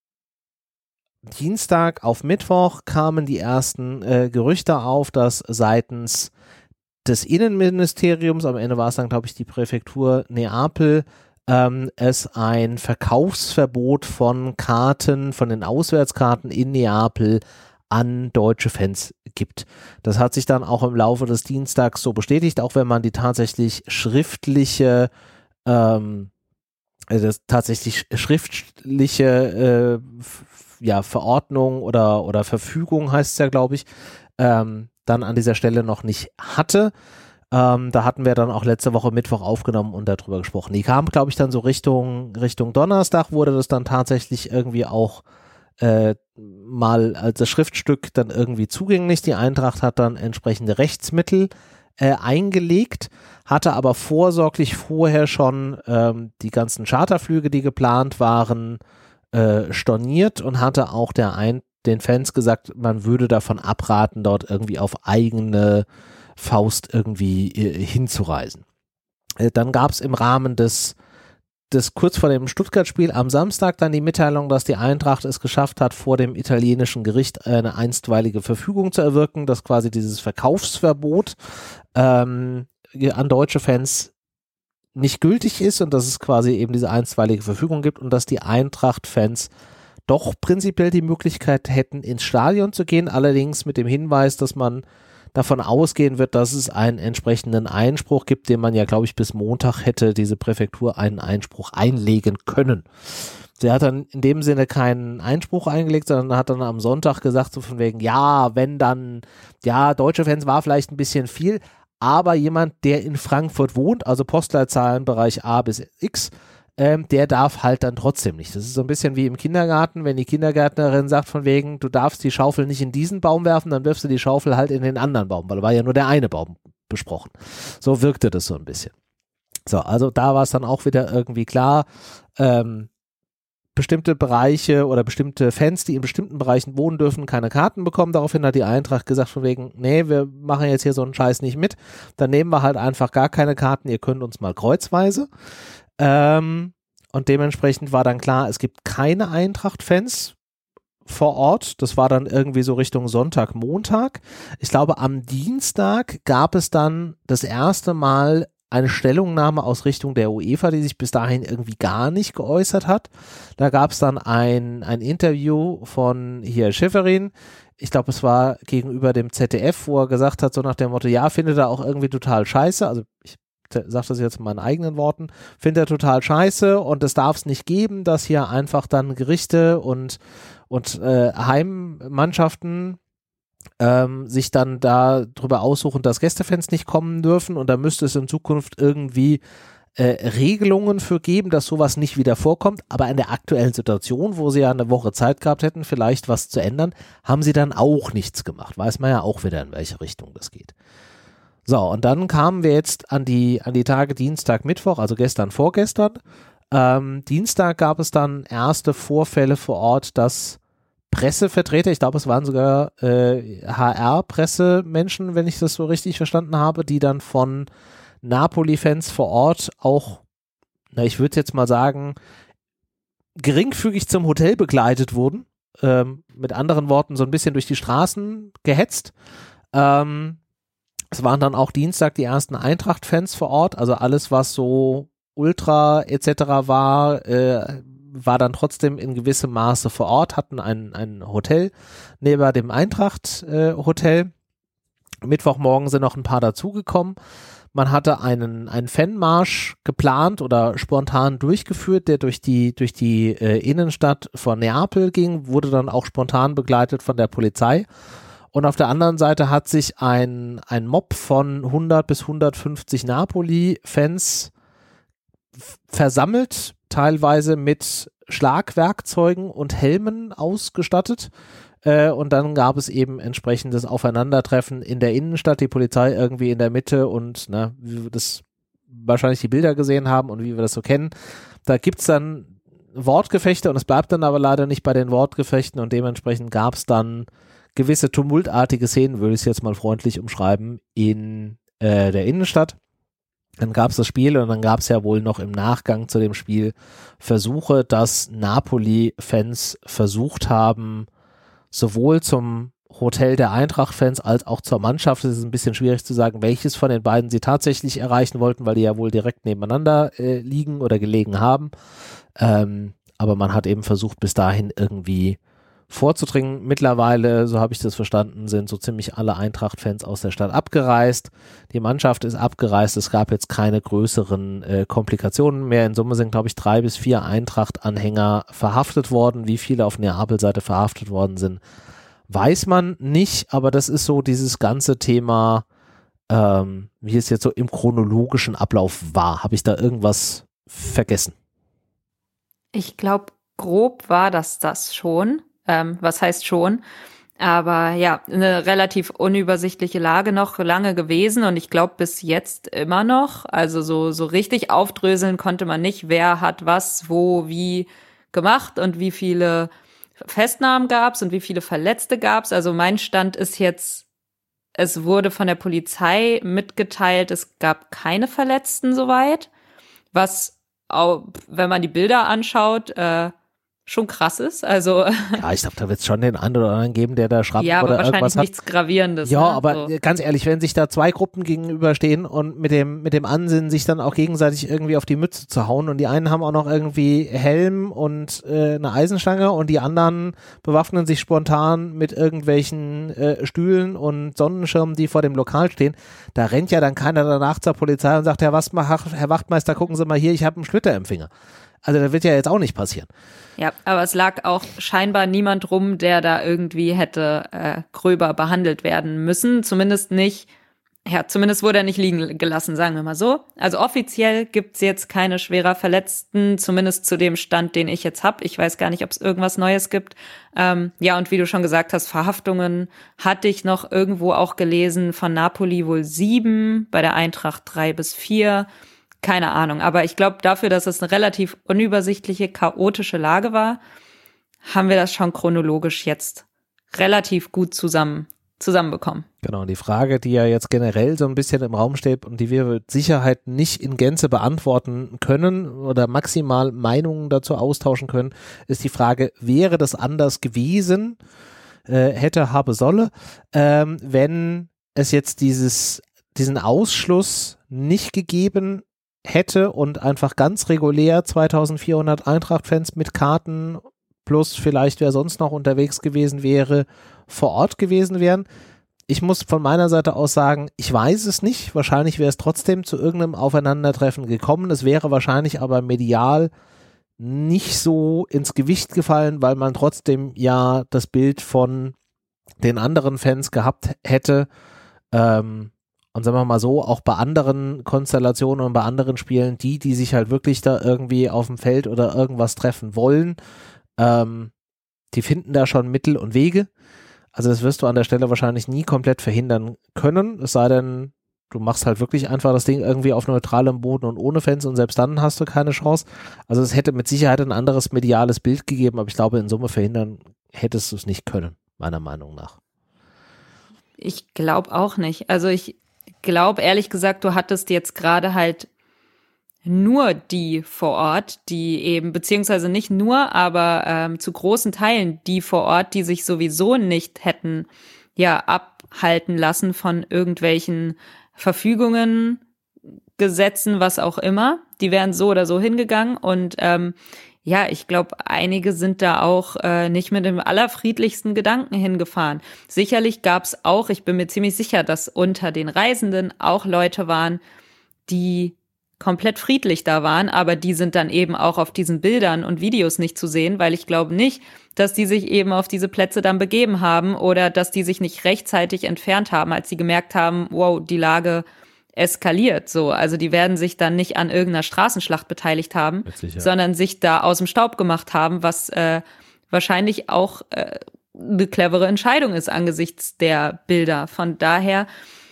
Dienstag auf Mittwoch, kamen die ersten äh, Gerüchte auf, dass seitens des Innenministeriums, am Ende war es dann, glaube ich, die Präfektur Neapel, ähm, es ein Verkaufsverbot von Karten, von den Auswärtskarten in Neapel an deutsche Fans gibt. Das hat sich dann auch im Laufe des Dienstags so bestätigt, auch wenn man die tatsächlich schriftliche ähm, das tatsächlich schriftliche äh, f- ja, Verordnung oder, oder Verfügung heißt es ja, glaube ich, ähm, dann an dieser Stelle noch nicht hatte. Ähm, da hatten wir dann auch letzte Woche Mittwoch aufgenommen und darüber gesprochen. Die kam, glaube ich, dann so Richtung, Richtung Donnerstag, wurde das dann tatsächlich irgendwie auch Äh, mal als das Schriftstück dann irgendwie zugänglich. Die Eintracht hat dann entsprechende Rechtsmittel äh, eingelegt, hatte aber vorsorglich vorher schon ähm, die ganzen Charterflüge, die geplant waren, äh, storniert und hatte auch der ein, den Fans gesagt, man würde davon abraten, dort irgendwie auf eigene Faust irgendwie äh, hinzureisen. Äh, dann gab es im Rahmen des das kurz vor dem Stuttgart-Spiel am Samstag dann die Mitteilung, dass die Eintracht es geschafft hat, vor dem italienischen Gericht eine einstweilige Verfügung zu erwirken, dass quasi dieses Verkaufsverbot ähm, an deutsche Fans nicht gültig ist und dass es quasi eben diese einstweilige Verfügung gibt und dass die Eintracht-Fans doch prinzipiell die Möglichkeit hätten, ins Stadion zu gehen, allerdings mit dem Hinweis, dass man davon ausgehen wird, dass es einen entsprechenden Einspruch gibt, den man ja, glaube ich, bis Montag hätte diese Präfektur einen Einspruch einlegen können. Sie hat dann in dem Sinne keinen Einspruch eingelegt, sondern hat dann am Sonntag gesagt, so von wegen, ja, wenn dann, ja, deutsche Fans war vielleicht ein bisschen viel, aber jemand, der in Frankfurt wohnt, also Postleitzahlenbereich A bis X, ähm, der darf halt dann trotzdem nicht. Das ist so ein bisschen wie im Kindergarten, wenn die Kindergärtnerin sagt von wegen, du darfst die Schaufel nicht in diesen Baum werfen, dann wirfst du die Schaufel halt in den anderen Baum, weil da war ja nur der eine Baum besprochen. So wirkte das so ein bisschen. So, also da war es dann auch wieder irgendwie klar, ähm, bestimmte Bereiche oder bestimmte Fans, die in bestimmten Bereichen wohnen dürfen, keine Karten bekommen. Daraufhin hat die Eintracht gesagt von wegen, nee, wir machen jetzt hier so einen Scheiß nicht mit. Dann nehmen wir halt einfach gar keine Karten, ihr könnt uns mal kreuzweise. Ähm, und dementsprechend war dann klar, es gibt keine Eintracht-Fans vor Ort. Das war dann irgendwie so Richtung Sonntag, Montag. Ich glaube, am Dienstag gab es dann das erste Mal eine Stellungnahme aus Richtung der UEFA, die sich bis dahin irgendwie gar nicht geäußert hat. Da gab es dann ein, ein Interview von hier Schäferin. Ich glaube, es war gegenüber dem Z D F, wo er gesagt hat, so nach dem Motto, ja, findet er auch irgendwie total scheiße. Also ich sage das jetzt in meinen eigenen Worten, findet er total scheiße und es darf es nicht geben, dass hier einfach dann Gerichte und, und äh, Heimmannschaften ähm, sich dann da drüber aussuchen, dass Gästefans nicht kommen dürfen und da müsste es in Zukunft irgendwie äh, Regelungen für geben, dass sowas nicht wieder vorkommt, aber in der aktuellen Situation, wo sie ja eine Woche Zeit gehabt hätten, vielleicht was zu ändern, haben sie dann auch nichts gemacht. Weiß man ja auch wieder, in welche Richtung das geht. So, und dann kamen wir jetzt an die, an die Tage Dienstag, Mittwoch, also gestern, vorgestern. Ähm, Dienstag gab es dann erste Vorfälle vor Ort, dass Pressevertreter, ich glaube, es waren sogar äh, H R-Pressemenschen, wenn ich das so richtig verstanden habe, die dann von Napoli-Fans vor Ort auch, na, ich würde jetzt mal sagen, geringfügig zum Hotel begleitet wurden. Ähm, mit anderen Worten, so ein bisschen durch die Straßen gehetzt. Ähm, Es waren dann auch Dienstag die ersten Eintracht-Fans vor Ort, also alles, was so Ultra et cetera war, äh, war dann trotzdem in gewissem Maße vor Ort, hatten ein, ein Hotel neben dem Eintracht-Hotel. Äh, Mittwochmorgen sind noch ein paar dazugekommen. Man hatte einen, einen Fanmarsch geplant oder spontan durchgeführt, der durch die, durch die äh, Innenstadt von Neapel ging, wurde dann auch spontan begleitet von der Polizei. Und auf der anderen Seite hat sich ein, ein Mob von hundert bis hundertfünfzig Napoli-Fans f- versammelt, teilweise mit Schlagwerkzeugen und Helmen ausgestattet. Äh, und dann gab es eben entsprechendes Aufeinandertreffen in der Innenstadt, die Polizei irgendwie in der Mitte und na, wie wir das wahrscheinlich die Bilder gesehen haben und wie wir das so kennen. Da gibt's dann Wortgefechte und es bleibt dann aber leider nicht bei den Wortgefechten und dementsprechend gab es dann gewisse tumultartige Szenen, würde ich es jetzt mal freundlich umschreiben, in äh, der Innenstadt. Dann gab es das Spiel und dann gab es ja wohl noch im Nachgang zu dem Spiel Versuche, dass Napoli-Fans versucht haben, sowohl zum Hotel der Eintracht-Fans als auch zur Mannschaft, es ist ein bisschen schwierig zu sagen, welches von den beiden sie tatsächlich erreichen wollten, weil die ja wohl direkt nebeneinander äh, liegen oder gelegen haben. Ähm, aber man hat eben versucht, bis dahin irgendwie vorzudringen. Mittlerweile, so habe ich das verstanden, sind so ziemlich alle Eintracht-Fans aus der Stadt abgereist. Die Mannschaft ist abgereist. Es gab jetzt keine größeren äh, Komplikationen mehr. In Summe sind, glaube ich, drei bis vier Eintracht-Anhänger verhaftet worden. Wie viele auf Neapel-Seite verhaftet worden sind, weiß man nicht. Aber das ist so dieses ganze Thema, ähm, wie es jetzt so im chronologischen Ablauf war. Habe ich da irgendwas vergessen? Ich glaube, grob war das das schon. Ähm, was heißt schon? Aber ja, eine relativ unübersichtliche Lage noch lange gewesen und ich glaube bis jetzt immer noch. Also so, so richtig aufdröseln konnte man nicht, wer hat was, wo, wie gemacht und wie viele Festnahmen gab's und wie viele Verletzte gab's. Also mein Stand ist jetzt, es wurde von der Polizei mitgeteilt, es gab keine Verletzten soweit, was auch, wenn man die Bilder anschaut, äh, schon krass ist, also. Ja, ich glaube, da wird es schon den einen oder anderen geben, der da Schrammen ja, aber oder irgendwas wahrscheinlich hat. Nichts Gravierendes. Ja, ne? aber so. Ganz ehrlich, wenn sich da zwei Gruppen gegenüberstehen und mit dem mit dem Ansinnen, sich dann auch gegenseitig irgendwie auf die Mütze zu hauen und die einen haben auch noch irgendwie Helm und äh, eine Eisenstange und die anderen bewaffnen sich spontan mit irgendwelchen äh, Stühlen und Sonnenschirmen, die vor dem Lokal stehen, da rennt ja dann keiner danach zur Polizei und sagt, Herr, was, Herr Wachtmeister, gucken Sie mal hier, ich habe einen Splitter im Finger. Also das wird ja jetzt auch nicht passieren. Ja, aber es lag auch scheinbar niemand rum, der da irgendwie hätte äh, gröber behandelt werden müssen. Zumindest nicht Ja, zumindest wurde er nicht liegen gelassen, sagen wir mal so. Also offiziell gibt's jetzt keine schwerer Verletzten, zumindest zu dem Stand, den ich jetzt habe. Ich weiß gar nicht, ob es irgendwas Neues gibt. Ähm, ja, und wie du schon gesagt hast, Verhaftungen hatte ich noch irgendwo auch gelesen, von Napoli wohl sieben, bei der Eintracht drei bis vier. Keine Ahnung, aber ich glaube, dafür, dass es eine relativ unübersichtliche, chaotische Lage war, haben wir das schon chronologisch jetzt relativ gut zusammen zusammenbekommen. Genau, und die Frage, die ja jetzt generell so ein bisschen im Raum steht und die wir mit Sicherheit nicht in Gänze beantworten können oder maximal Meinungen dazu austauschen können, ist die Frage, wäre das anders gewesen, äh, hätte, habe, solle, ähm, wenn es jetzt dieses, diesen Ausschluss nicht gegeben hätte und einfach ganz regulär zweitausendvierhundert Eintracht-Fans mit Karten plus vielleicht wer sonst noch unterwegs gewesen wäre, vor Ort gewesen wären. Ich muss von meiner Seite aus sagen, ich weiß es nicht. Wahrscheinlich wäre es trotzdem zu irgendeinem Aufeinandertreffen gekommen. Es wäre wahrscheinlich aber medial nicht so ins Gewicht gefallen, weil man trotzdem ja das Bild von den anderen Fans gehabt hätte. Ähm, und sagen wir mal so, auch bei anderen Konstellationen und bei anderen Spielen, die, die sich halt wirklich da irgendwie auf dem Feld oder irgendwas treffen wollen, ähm, die finden da schon Mittel und Wege. Also das wirst du an der Stelle wahrscheinlich nie komplett verhindern können, es sei denn, du machst halt wirklich einfach das Ding irgendwie auf neutralem Boden und ohne Fans und selbst dann hast du keine Chance. Also es hätte mit Sicherheit ein anderes mediales Bild gegeben, aber ich glaube, in Summe verhindern hättest du es nicht können, meiner Meinung nach. Ich glaube auch nicht. Also ich glaube, ehrlich gesagt, du hattest jetzt gerade halt nur die vor Ort, die eben, beziehungsweise nicht nur, aber ähm, zu großen Teilen die vor Ort, die sich sowieso nicht hätten ja abhalten lassen von irgendwelchen Verfügungen, Gesetzen, was auch immer. Die wären so oder so hingegangen und ähm, ja, ich glaube, einige sind da auch äh, nicht mit dem allerfriedlichsten Gedanken hingefahren. Sicherlich gab es auch, ich bin mir ziemlich sicher, dass unter den Reisenden auch Leute waren, die komplett friedlich da waren, aber die sind dann eben auch auf diesen Bildern und Videos nicht zu sehen, weil ich glaube nicht, dass die sich eben auf diese Plätze dann begeben haben oder dass die sich nicht rechtzeitig entfernt haben, als sie gemerkt haben, wow, die Lage eskaliert. So, also die werden sich dann nicht an irgendeiner Straßenschlacht beteiligt haben, Witzig, ja. sondern sich da aus dem Staub gemacht haben, was äh, wahrscheinlich auch äh, eine clevere Entscheidung ist angesichts der Bilder. Von daher,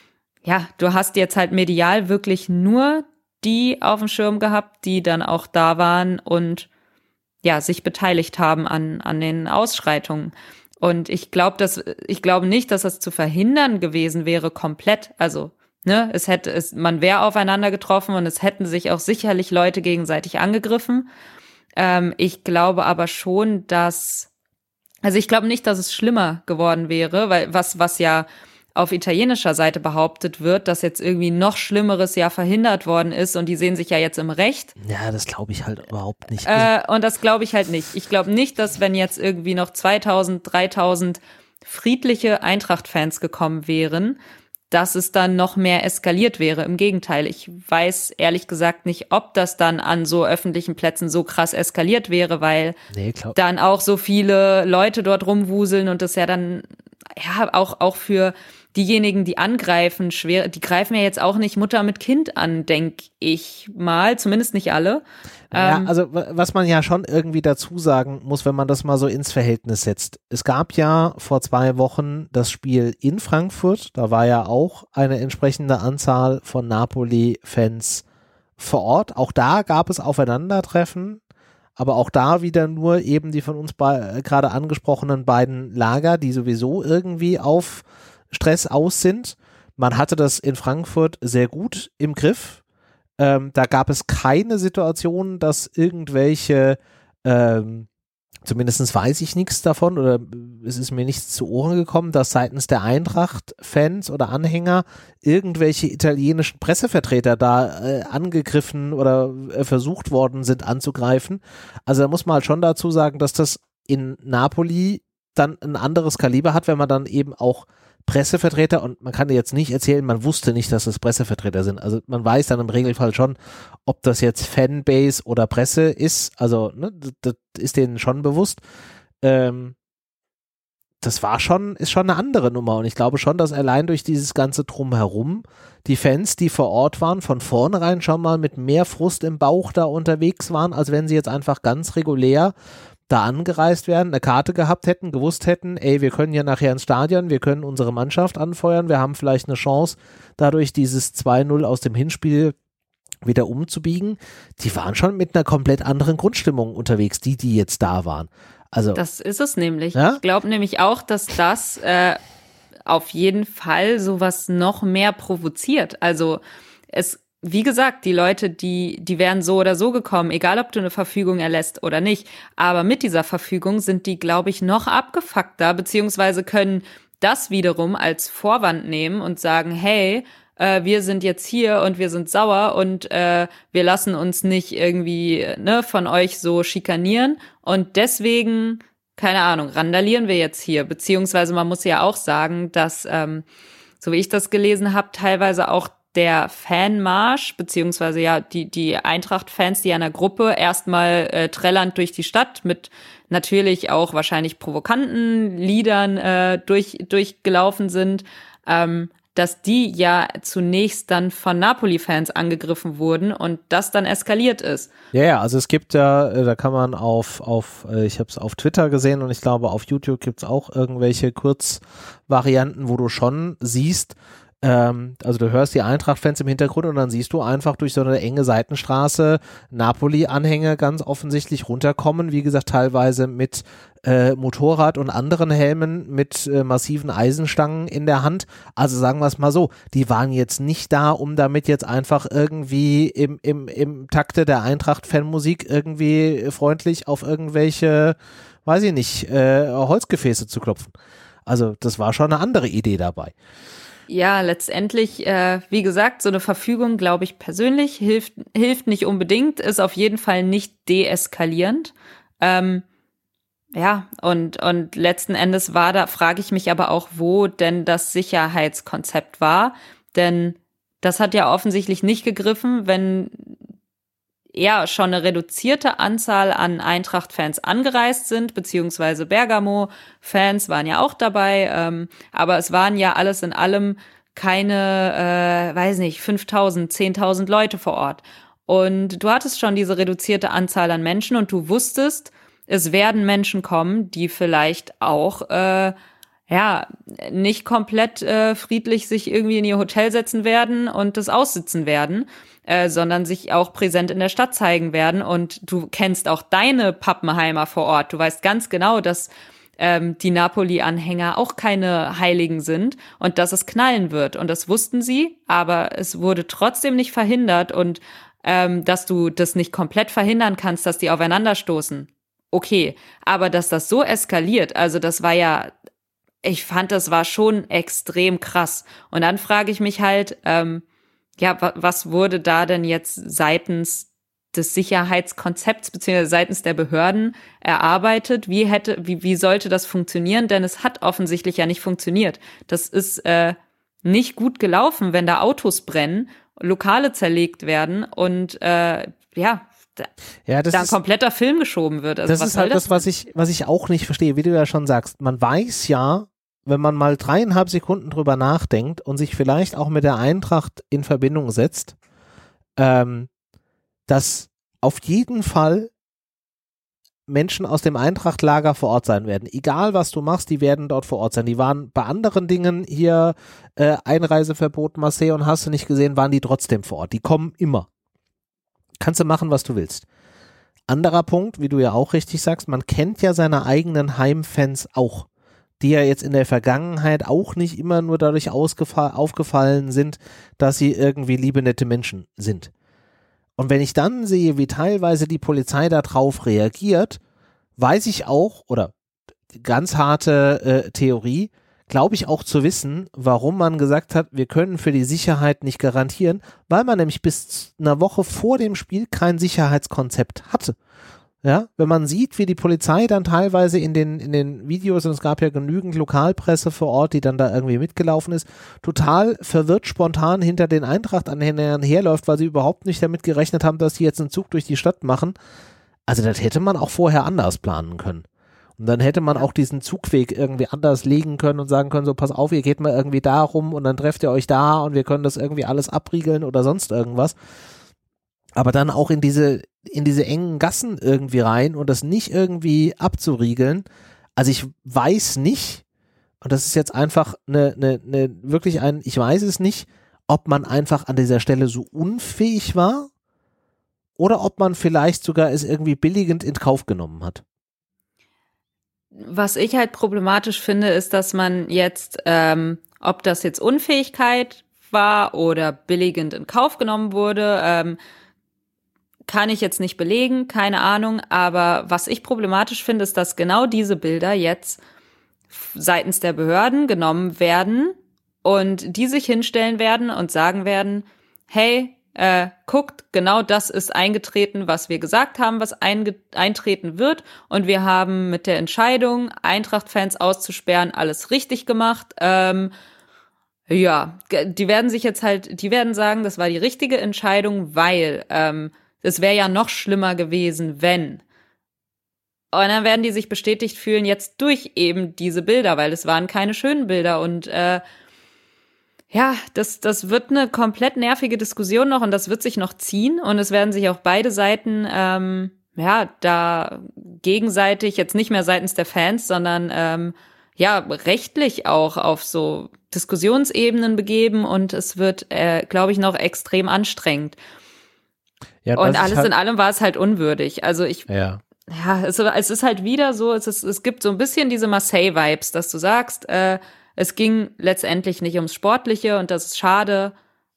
ja, du hast jetzt halt medial wirklich nur die auf dem Schirm gehabt, die dann auch da waren und ja, sich beteiligt haben an, an den Ausschreitungen. Und ich glaube, dass, ich glaube nicht, dass das zu verhindern gewesen wäre, komplett. Also, ne, es hätte, es, man wäre aufeinander getroffen und es hätten sich auch sicherlich Leute gegenseitig angegriffen. Ähm, ich glaube aber schon, dass, also ich glaube nicht, dass es schlimmer geworden wäre, weil was, was ja auf italienischer Seite behauptet wird, dass jetzt irgendwie noch Schlimmeres ja verhindert worden ist und die sehen sich ja jetzt im Recht. Ja, das glaube ich halt überhaupt nicht. Äh, und das glaube ich halt nicht. Ich glaube nicht, dass wenn jetzt irgendwie noch zweitausend, dreitausend friedliche Eintracht-Fans gekommen wären, dass es dann noch mehr eskaliert wäre. Im Gegenteil, ich weiß ehrlich gesagt nicht, ob das dann an so öffentlichen Plätzen so krass eskaliert wäre, weil nee, glaub- dann auch so viele Leute dort rumwuseln und das ja dann ja auch auch für diejenigen, die angreifen, schwer, die greifen ja jetzt auch nicht Mutter mit Kind an, denke ich mal, zumindest nicht alle. Ja, Ähm, also was man ja schon irgendwie dazu sagen muss, wenn man das mal so ins Verhältnis setzt. Es gab ja vor zwei Wochen das Spiel in Frankfurt, da war ja auch eine entsprechende Anzahl von Napoli-Fans vor Ort. Auch da gab es Aufeinandertreffen, aber auch da wieder nur eben die von uns bei, gerade angesprochenen beiden Lager, die sowieso irgendwie auf Stress aus sind. Man hatte das in Frankfurt sehr gut im Griff. Ähm, da gab es keine Situation, dass irgendwelche, ähm, zumindest weiß ich nichts davon oder es ist mir nichts zu Ohren gekommen, dass seitens der Eintracht-Fans oder Anhänger irgendwelche italienischen Pressevertreter da äh, angegriffen oder äh, versucht worden sind anzugreifen. Also da muss man halt schon dazu sagen, dass das in Napoli dann ein anderes Kaliber hat, wenn man dann eben auch Pressevertreter, und man kann jetzt nicht erzählen, man wusste nicht, dass es Pressevertreter sind. Also man weiß dann im Regelfall schon, ob das jetzt Fanbase oder Presse ist. Also ne, das, das ist denen schon bewusst. Ähm, das war schon, ist schon eine andere Nummer und ich glaube schon, dass allein durch dieses ganze Drumherum die Fans, die vor Ort waren, von vornherein schon mal mit mehr Frust im Bauch da unterwegs waren, als wenn sie jetzt einfach ganz regulär da angereist wären, eine Karte gehabt hätten, gewusst hätten, ey, wir können ja nachher ins Stadion, wir können unsere Mannschaft anfeuern, wir haben vielleicht eine Chance, dadurch dieses zwei null aus dem Hinspiel wieder umzubiegen. Die waren schon mit einer komplett anderen Grundstimmung unterwegs, die, die jetzt da waren. Also, das ist es nämlich. Ja? Ich glaube nämlich auch, dass das äh, auf jeden Fall sowas noch mehr provoziert. Also es, wie gesagt, die Leute, die, die wären so oder so gekommen, egal ob du eine Verfügung erlässt oder nicht. Aber mit dieser Verfügung sind die, glaube ich, noch abgefuckter, beziehungsweise können das wiederum als Vorwand nehmen und sagen, hey, äh, wir sind jetzt hier und wir sind sauer und äh, wir lassen uns nicht irgendwie ne, von euch so schikanieren und deswegen, keine Ahnung, randalieren wir jetzt hier. Beziehungsweise man muss ja auch sagen, dass, ähm, so wie ich das gelesen habe, teilweise auch der Fanmarsch, beziehungsweise ja die die Eintracht-Fans, die an der Gruppe erstmal äh, trällernd durch die Stadt mit natürlich auch wahrscheinlich provokanten Liedern äh, durch durchgelaufen sind, ähm, dass die ja zunächst dann von Napoli-Fans angegriffen wurden und das dann eskaliert ist. Ja, ja, also es gibt ja, da kann man auf, auf ich habe es auf Twitter gesehen und ich glaube auf YouTube gibt es auch irgendwelche Kurzvarianten, wo du schon siehst, ähm, also du hörst die Eintracht-Fans im Hintergrund und dann siehst du einfach durch so eine enge Seitenstraße Napoli-Anhänger ganz offensichtlich runterkommen, wie gesagt teilweise mit äh, Motorrad und anderen Helmen mit äh, massiven Eisenstangen in der Hand, also sagen wir es mal so, die waren jetzt nicht da, um damit jetzt einfach irgendwie im, im, im Takte der Eintracht-Fanmusik irgendwie freundlich auf irgendwelche, weiß ich nicht, äh, Holzgefäße zu klopfen. Also das war schon eine andere Idee dabei. Ja, letztendlich, äh, wie gesagt, so eine Verfügung, glaube ich persönlich, hilft hilft nicht unbedingt, ist auf jeden Fall nicht deeskalierend. Ähm, ja, und und letzten Endes war da, frage ich mich aber auch, wo denn das Sicherheitskonzept war, denn das hat ja offensichtlich nicht gegriffen, wenn ja schon eine reduzierte Anzahl an Eintracht-Fans angereist sind, beziehungsweise Bergamo-Fans waren ja auch dabei, ähm, aber es waren ja alles in allem keine, äh, weiß nicht, fünftausend, zehntausend Leute vor Ort. Und du hattest schon diese reduzierte Anzahl an Menschen und du wusstest, es werden Menschen kommen, die vielleicht auch äh, ja nicht komplett äh, friedlich sich irgendwie in ihr Hotel setzen werden und das aussitzen werden, Äh, sondern sich auch präsent in der Stadt zeigen werden. Und du kennst auch deine Pappenheimer vor Ort. Du weißt ganz genau, dass ähm, die Napoli-Anhänger auch keine Heiligen sind und dass es knallen wird. Und das wussten sie, aber es wurde trotzdem nicht verhindert. Und ähm, dass du das nicht komplett verhindern kannst, dass die aufeinanderstoßen. Okay, aber dass das so eskaliert, also das war ja, ich fand, das war schon extrem krass. Und dann frage ich mich halt, ähm, ja, was wurde da denn jetzt seitens des Sicherheitskonzepts beziehungsweise seitens der Behörden erarbeitet? Wie hätte, wie, wie sollte das funktionieren? Denn es hat offensichtlich ja nicht funktioniert. Das ist äh, nicht gut gelaufen, wenn da Autos brennen, Lokale zerlegt werden und äh, ja, da, ja, das da ein ist, kompletter Film geschoben wird. Also das was ist halt das, das, was ich, was ich auch nicht verstehe, wie du ja schon sagst. Man weiß ja, wenn man mal dreieinhalb Sekunden drüber nachdenkt und sich vielleicht auch mit der Eintracht in Verbindung setzt, ähm, dass auf jeden Fall Menschen aus dem Eintracht-Lager vor Ort sein werden. Egal, was du machst, die werden dort vor Ort sein. Die waren bei anderen Dingen hier, äh, Einreiseverbot, Marseille und hast du nicht gesehen, waren die trotzdem vor Ort. Die kommen immer. Kannst du machen, was du willst. Anderer Punkt, wie du ja auch richtig sagst, man kennt ja seine eigenen Heimfans auch, die ja jetzt in der Vergangenheit auch nicht immer nur dadurch aufgefallen sind, dass sie irgendwie liebe, nette Menschen sind. Und wenn ich dann sehe, wie teilweise die Polizei darauf reagiert, weiß ich auch, oder ganz harte äh, Theorie, glaube ich auch zu wissen, warum man gesagt hat, wir können für die Sicherheit nicht garantieren, weil man nämlich bis einer Woche vor dem Spiel kein Sicherheitskonzept hatte. Ja, wenn man sieht, wie die Polizei dann teilweise in den, in den Videos, und es gab ja genügend Lokalpresse vor Ort, die dann da irgendwie mitgelaufen ist, total verwirrt spontan hinter den Eintracht-Anhängern herläuft, weil sie überhaupt nicht damit gerechnet haben, dass die jetzt einen Zug durch die Stadt machen. Also das hätte man auch vorher anders planen können. Und dann hätte man auch diesen Zugweg irgendwie anders legen können und sagen können, so pass auf, ihr geht mal irgendwie da rum und dann trefft ihr euch da und wir können das irgendwie alles abriegeln oder sonst irgendwas. Aber dann auch in diese, in diese engen Gassen irgendwie rein und das nicht irgendwie abzuriegeln. Also ich weiß nicht, und das ist jetzt einfach eine, eine, eine wirklich ein, ich weiß es nicht, ob man einfach an dieser Stelle so unfähig war oder ob man vielleicht sogar es irgendwie billigend in Kauf genommen hat. Was ich halt problematisch finde, ist, dass man jetzt, ähm, ob das jetzt Unfähigkeit war oder billigend in Kauf genommen wurde, ähm, kann ich jetzt nicht belegen, keine Ahnung. Aber was ich problematisch finde, ist, dass genau diese Bilder jetzt seitens der Behörden genommen werden und die sich hinstellen werden und sagen werden, hey, äh, guckt, genau das ist eingetreten, was wir gesagt haben, was einge- eintreten wird. Und wir haben mit der Entscheidung, Eintracht-Fans auszusperren, alles richtig gemacht. Ähm, ja, die werden sich jetzt halt, die werden sagen, das war die richtige Entscheidung, weil ähm, es wäre ja noch schlimmer gewesen, wenn. Und dann werden die sich bestätigt fühlen jetzt durch eben diese Bilder, weil es waren keine schönen Bilder. Und äh, ja, das, das wird eine komplett nervige Diskussion noch und das wird sich noch ziehen. Und es werden sich auch beide Seiten, ähm, ja, da gegenseitig, jetzt nicht mehr seitens der Fans, sondern ähm, ja, rechtlich auch auf so Diskussionsebenen begeben. Und es wird, äh, glaube ich, noch extrem anstrengend. Ja, und alles halt in allem war es halt unwürdig. Also ich, ja, ja es, es ist halt wieder so, es, ist, es gibt so ein bisschen diese Marseille-Vibes, dass du sagst, äh, es ging letztendlich nicht ums Sportliche und das ist schade,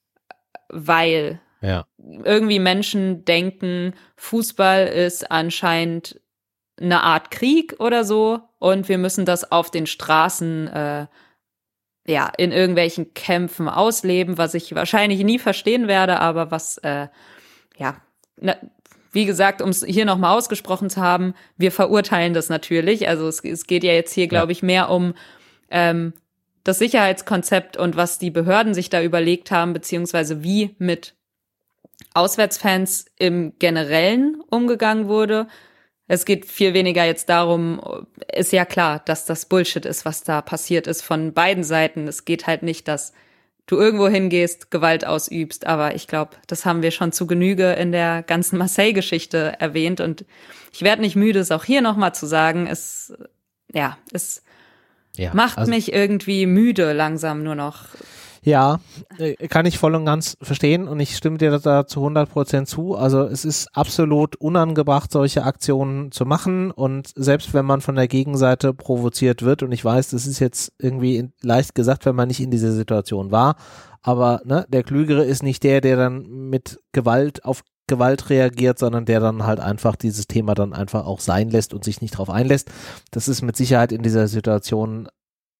weil ja. irgendwie Menschen denken, Fußball ist anscheinend eine Art Krieg oder so und wir müssen das auf den Straßen äh, ja in irgendwelchen Kämpfen ausleben, was ich wahrscheinlich nie verstehen werde, aber was äh, ja, na, wie gesagt, um es hier nochmal ausgesprochen zu haben, wir verurteilen das natürlich. Also es, es geht ja jetzt hier, glaube ich, mehr um ähm, das Sicherheitskonzept und was die Behörden sich da überlegt haben, beziehungsweise wie mit Auswärtsfans im Generellen umgegangen wurde. Es geht viel weniger jetzt darum, ist ja klar, dass das Bullshit ist, was da passiert ist von beiden Seiten. Es geht halt nicht, dass du irgendwo hingehst, Gewalt ausübst, aber ich glaube, das haben wir schon zu Genüge in der ganzen Marseille-Geschichte erwähnt und ich werde nicht müde, es auch hier nochmal zu sagen, es, ja, es ja, macht also, mich irgendwie müde langsam nur noch. Ja, kann ich voll und ganz verstehen und ich stimme dir da zu hundert Prozent zu. Also es ist absolut unangebracht, solche Aktionen zu machen und selbst wenn man von der Gegenseite provoziert wird und ich weiß, das ist jetzt irgendwie leicht gesagt, wenn man nicht in dieser Situation war, aber ne, der Klügere ist nicht der, der dann mit Gewalt auf Gewalt reagiert, sondern der dann halt einfach dieses Thema dann einfach auch sein lässt und sich nicht drauf einlässt. Das ist mit Sicherheit in dieser Situation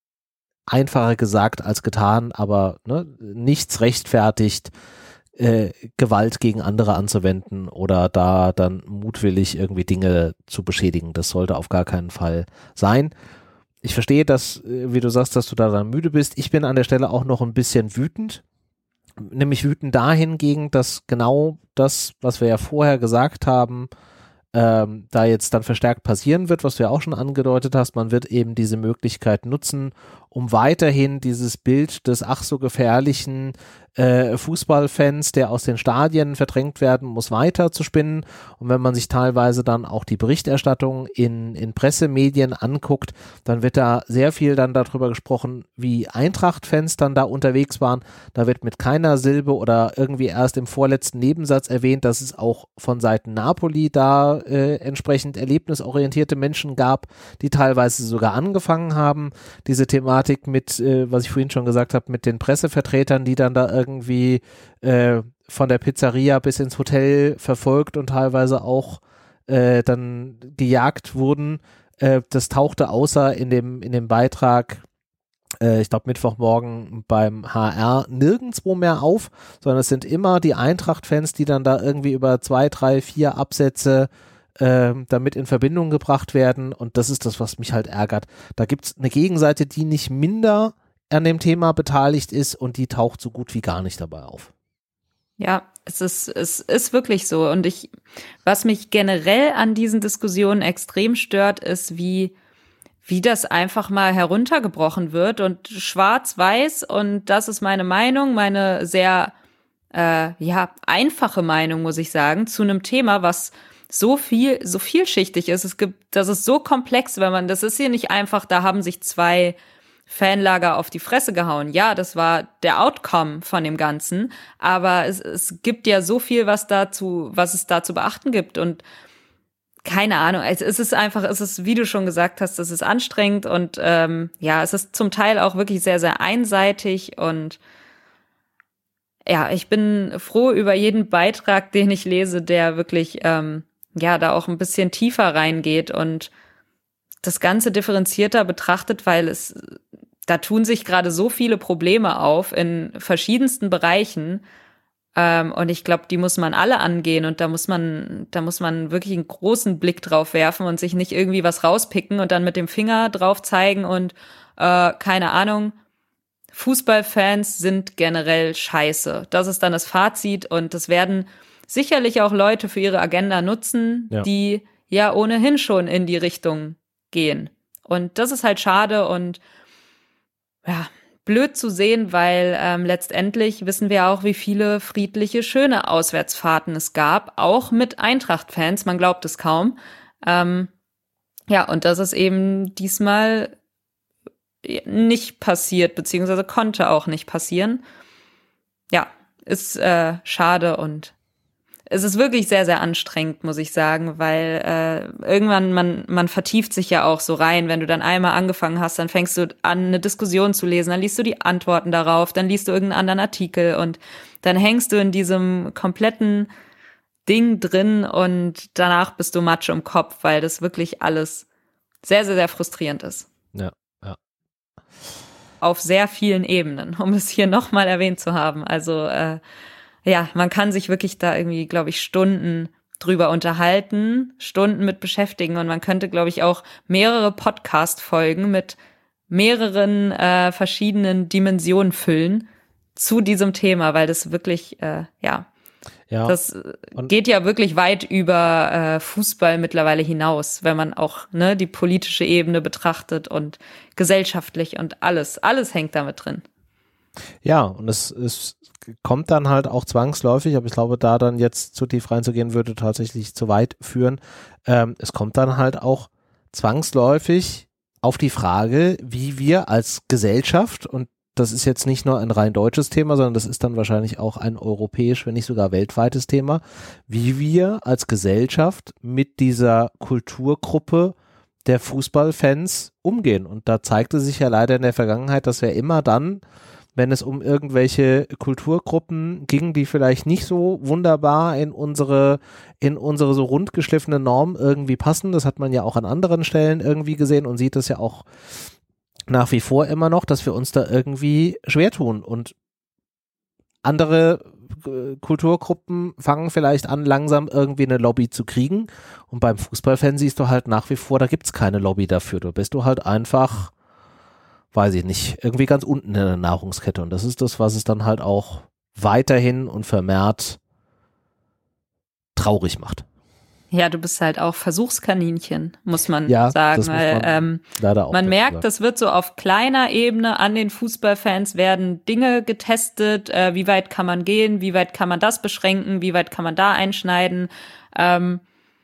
einfacher gesagt als getan, aber ne, nichts rechtfertigt, äh, Gewalt gegen andere anzuwenden oder da dann mutwillig irgendwie Dinge zu beschädigen. Das sollte auf gar keinen Fall sein. Ich verstehe, dass, wie du sagst, dass du da dann müde bist. Ich bin an der Stelle auch noch ein bisschen wütend, nämlich wütend dahingegen, dass genau das, was wir ja vorher gesagt haben, ähm, da jetzt dann verstärkt passieren wird, was du ja auch schon angedeutet hast. Man wird eben diese Möglichkeit nutzen, um weiterhin dieses Bild des ach so gefährlichen äh, Fußballfans, der aus den Stadien verdrängt werden muss, weiter zu spinnen. Und wenn man sich teilweise dann auch die Berichterstattung in, in Pressemedien anguckt, dann wird da sehr viel dann darüber gesprochen, wie Eintracht-Fans dann da unterwegs waren. Da wird mit keiner Silbe oder irgendwie erst im vorletzten Nebensatz erwähnt, dass es auch von Seiten Napoli da äh, entsprechend erlebnisorientierte Menschen gab, die teilweise sogar angefangen haben, diese Thematik mit, äh, was ich vorhin schon gesagt habe, mit den Pressevertretern, die dann da irgendwie äh, von der Pizzeria bis ins Hotel verfolgt und teilweise auch äh, dann gejagt wurden. Äh, das tauchte außer in dem, in dem Beitrag, äh, ich glaube Mittwochmorgen beim H R, nirgendwo mehr auf, sondern es sind immer die Eintracht-Fans, die dann da irgendwie über zwei, drei, vier Absätze damit in Verbindung gebracht werden und das ist das, was mich halt ärgert. Da gibt es eine Gegenseite, die nicht minder an dem Thema beteiligt ist und die taucht so gut wie gar nicht dabei auf. Ja, es ist, es ist wirklich so und ich, was mich generell an diesen Diskussionen extrem stört, ist, wie wie das einfach mal heruntergebrochen wird und schwarz-weiß und das ist meine Meinung, meine sehr äh, ja einfache Meinung, muss ich sagen, zu einem Thema, was so viel, so vielschichtig ist. Es gibt, das ist so komplex, wenn man, das ist hier nicht einfach, da haben sich zwei Fanlager auf die Fresse gehauen. Ja, das war der Outcome von dem Ganzen, aber es, es gibt ja so viel, was dazu, was es da zu beachten gibt und keine Ahnung, es, es ist einfach, es ist, wie du schon gesagt hast, es ist anstrengend und ähm, ja, es ist zum Teil auch wirklich sehr, sehr einseitig und ja, ich bin froh über jeden Beitrag, den ich lese, der wirklich ähm, ja da auch ein bisschen tiefer reingeht und das Ganze differenzierter betrachtet, weil es da tun sich gerade so viele Probleme auf in verschiedensten Bereichen. Ähm, und ich glaube, die muss man alle angehen und da muss man, da muss man wirklich einen großen Blick drauf werfen und sich nicht irgendwie was rauspicken und dann mit dem Finger drauf zeigen und äh, keine Ahnung, Fußballfans sind generell scheiße. Das ist dann das Fazit und das werden sicherlich auch Leute für ihre Agenda nutzen, ja. die ja ohnehin schon in die Richtung gehen. Und das ist halt schade und ja, blöd zu sehen, weil ähm, letztendlich wissen wir auch, wie viele friedliche, schöne Auswärtsfahrten es gab, auch mit Eintracht-Fans, man glaubt es kaum. Ähm, ja, und das ist eben diesmal nicht passiert, beziehungsweise konnte auch nicht passieren. Ja, ist äh, schade und es ist wirklich sehr, sehr anstrengend, muss ich sagen, weil äh, irgendwann, man man vertieft sich ja auch so rein. Wenn du dann einmal angefangen hast, dann fängst du an, eine Diskussion zu lesen, dann liest du die Antworten darauf, dann liest du irgendeinen anderen Artikel und dann hängst du in diesem kompletten Ding drin und danach bist du Matsch im Kopf, weil das wirklich alles sehr, sehr, sehr frustrierend ist. Ja, ja. Auf sehr vielen Ebenen, um es hier nochmal erwähnt zu haben. Also äh, ja, man kann sich wirklich da irgendwie, glaube ich, Stunden drüber unterhalten, Stunden mit beschäftigen und man könnte, glaube ich, auch mehrere Podcast-Folgen mit mehreren äh, verschiedenen Dimensionen füllen zu diesem Thema, weil das wirklich, äh, ja, ja, das geht ja wirklich weit über äh, Fußball mittlerweile hinaus, wenn man auch ne die politische Ebene betrachtet und gesellschaftlich und alles, alles hängt damit drin. Ja, und es, es kommt dann halt auch zwangsläufig, aber ich glaube, da dann jetzt zu tief reinzugehen, würde tatsächlich zu weit führen. Ähm, es kommt dann halt auch zwangsläufig auf die Frage, wie wir als Gesellschaft, und das ist jetzt nicht nur ein rein deutsches Thema, sondern das ist dann wahrscheinlich auch ein europäisch, wenn nicht sogar weltweites Thema, wie wir als Gesellschaft mit dieser Kulturgruppe der Fußballfans umgehen. Und da zeigte sich ja leider in der Vergangenheit, dass wir immer dann, wenn es um irgendwelche Kulturgruppen ging, die vielleicht nicht so wunderbar in unsere, in unsere so rundgeschliffene Norm irgendwie passen, das hat man ja auch an anderen Stellen irgendwie gesehen und sieht das ja auch nach wie vor immer noch, dass wir uns da irgendwie schwer tun und andere äh, Kulturgruppen fangen vielleicht an, langsam irgendwie eine Lobby zu kriegen und beim Fußballfan siehst du halt nach wie vor, da gibt's keine Lobby dafür, du bist du halt einfach, weiß ich nicht, irgendwie ganz unten in der Nahrungskette und das ist das, was es dann halt auch weiterhin und vermehrt traurig macht. Ja, du bist halt auch Versuchskaninchen, muss man ja, sagen, das muss weil man, ähm, leider auch man merkt, sagen. Das wird so auf kleiner Ebene an den Fußballfans werden Dinge getestet, äh, wie weit kann man gehen, wie weit kann man das beschränken, wie weit kann man da einschneiden, ähm,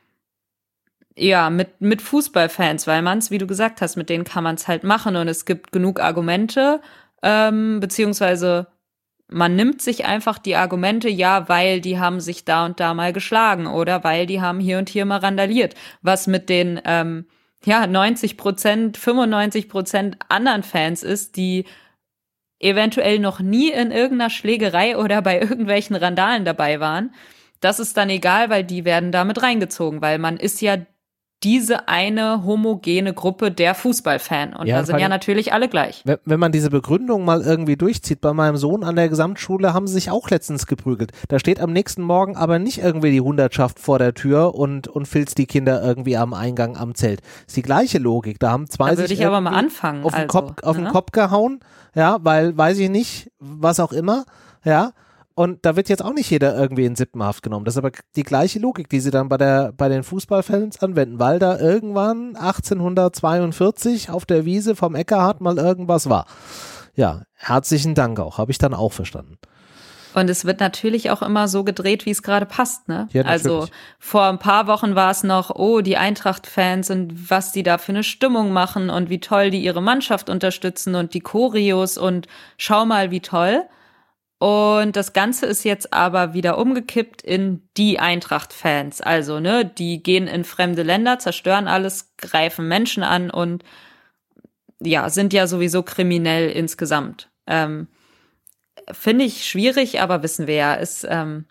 ja, mit mit Fußballfans, weil man es, wie du gesagt hast, mit denen kann man es halt machen und es gibt genug Argumente, ähm, beziehungsweise man nimmt sich einfach die Argumente, ja, weil die haben sich da und da mal geschlagen oder weil die haben hier und hier mal randaliert. Was mit den ähm, ja neunzig Prozent, fünfundneunzig Prozent anderen Fans ist, die eventuell noch nie in irgendeiner Schlägerei oder bei irgendwelchen Randalen dabei waren. Das ist dann egal, weil die werden damit reingezogen, weil man ist ja diese eine homogene Gruppe der Fußballfan. Und ja, da sind ja natürlich alle gleich. Wenn, wenn man diese Begründung mal irgendwie durchzieht, bei meinem Sohn an der Gesamtschule haben sie sich auch letztens geprügelt. Da steht am nächsten Morgen aber nicht irgendwie die Hundertschaft vor der Tür und, und filzt die Kinder irgendwie am Eingang am Zelt. Ist die gleiche Logik. Da haben zwei da würde sich ich aber mal anfangen. auf den, also, Kopf, auf ne? den Kopf gehauen, ja, weil, weiß ich nicht, was auch immer, ja. Und da wird jetzt auch nicht jeder irgendwie in Sippenhaft genommen. Das ist aber die gleiche Logik, die sie dann bei der bei den Fußballfans anwenden, weil da irgendwann achtzehnhundertzweiundvierzig auf der Wiese vom Eckerhard mal irgendwas war. Ja, herzlichen Dank auch, habe ich dann auch verstanden. Und es wird natürlich auch immer so gedreht, wie es gerade passt, ne? Ja, also vor ein paar Wochen war es noch, oh, die Eintracht-Fans und was die da für eine Stimmung machen und wie toll die ihre Mannschaft unterstützen und die Choreos und schau mal, wie toll. Und das Ganze ist jetzt aber wieder umgekippt in die Eintracht-Fans. Also, ne, die gehen in fremde Länder, zerstören alles, greifen Menschen an und ja, sind ja sowieso kriminell insgesamt. Ähm, finde ich schwierig, aber wissen wir ja, ist, ähm,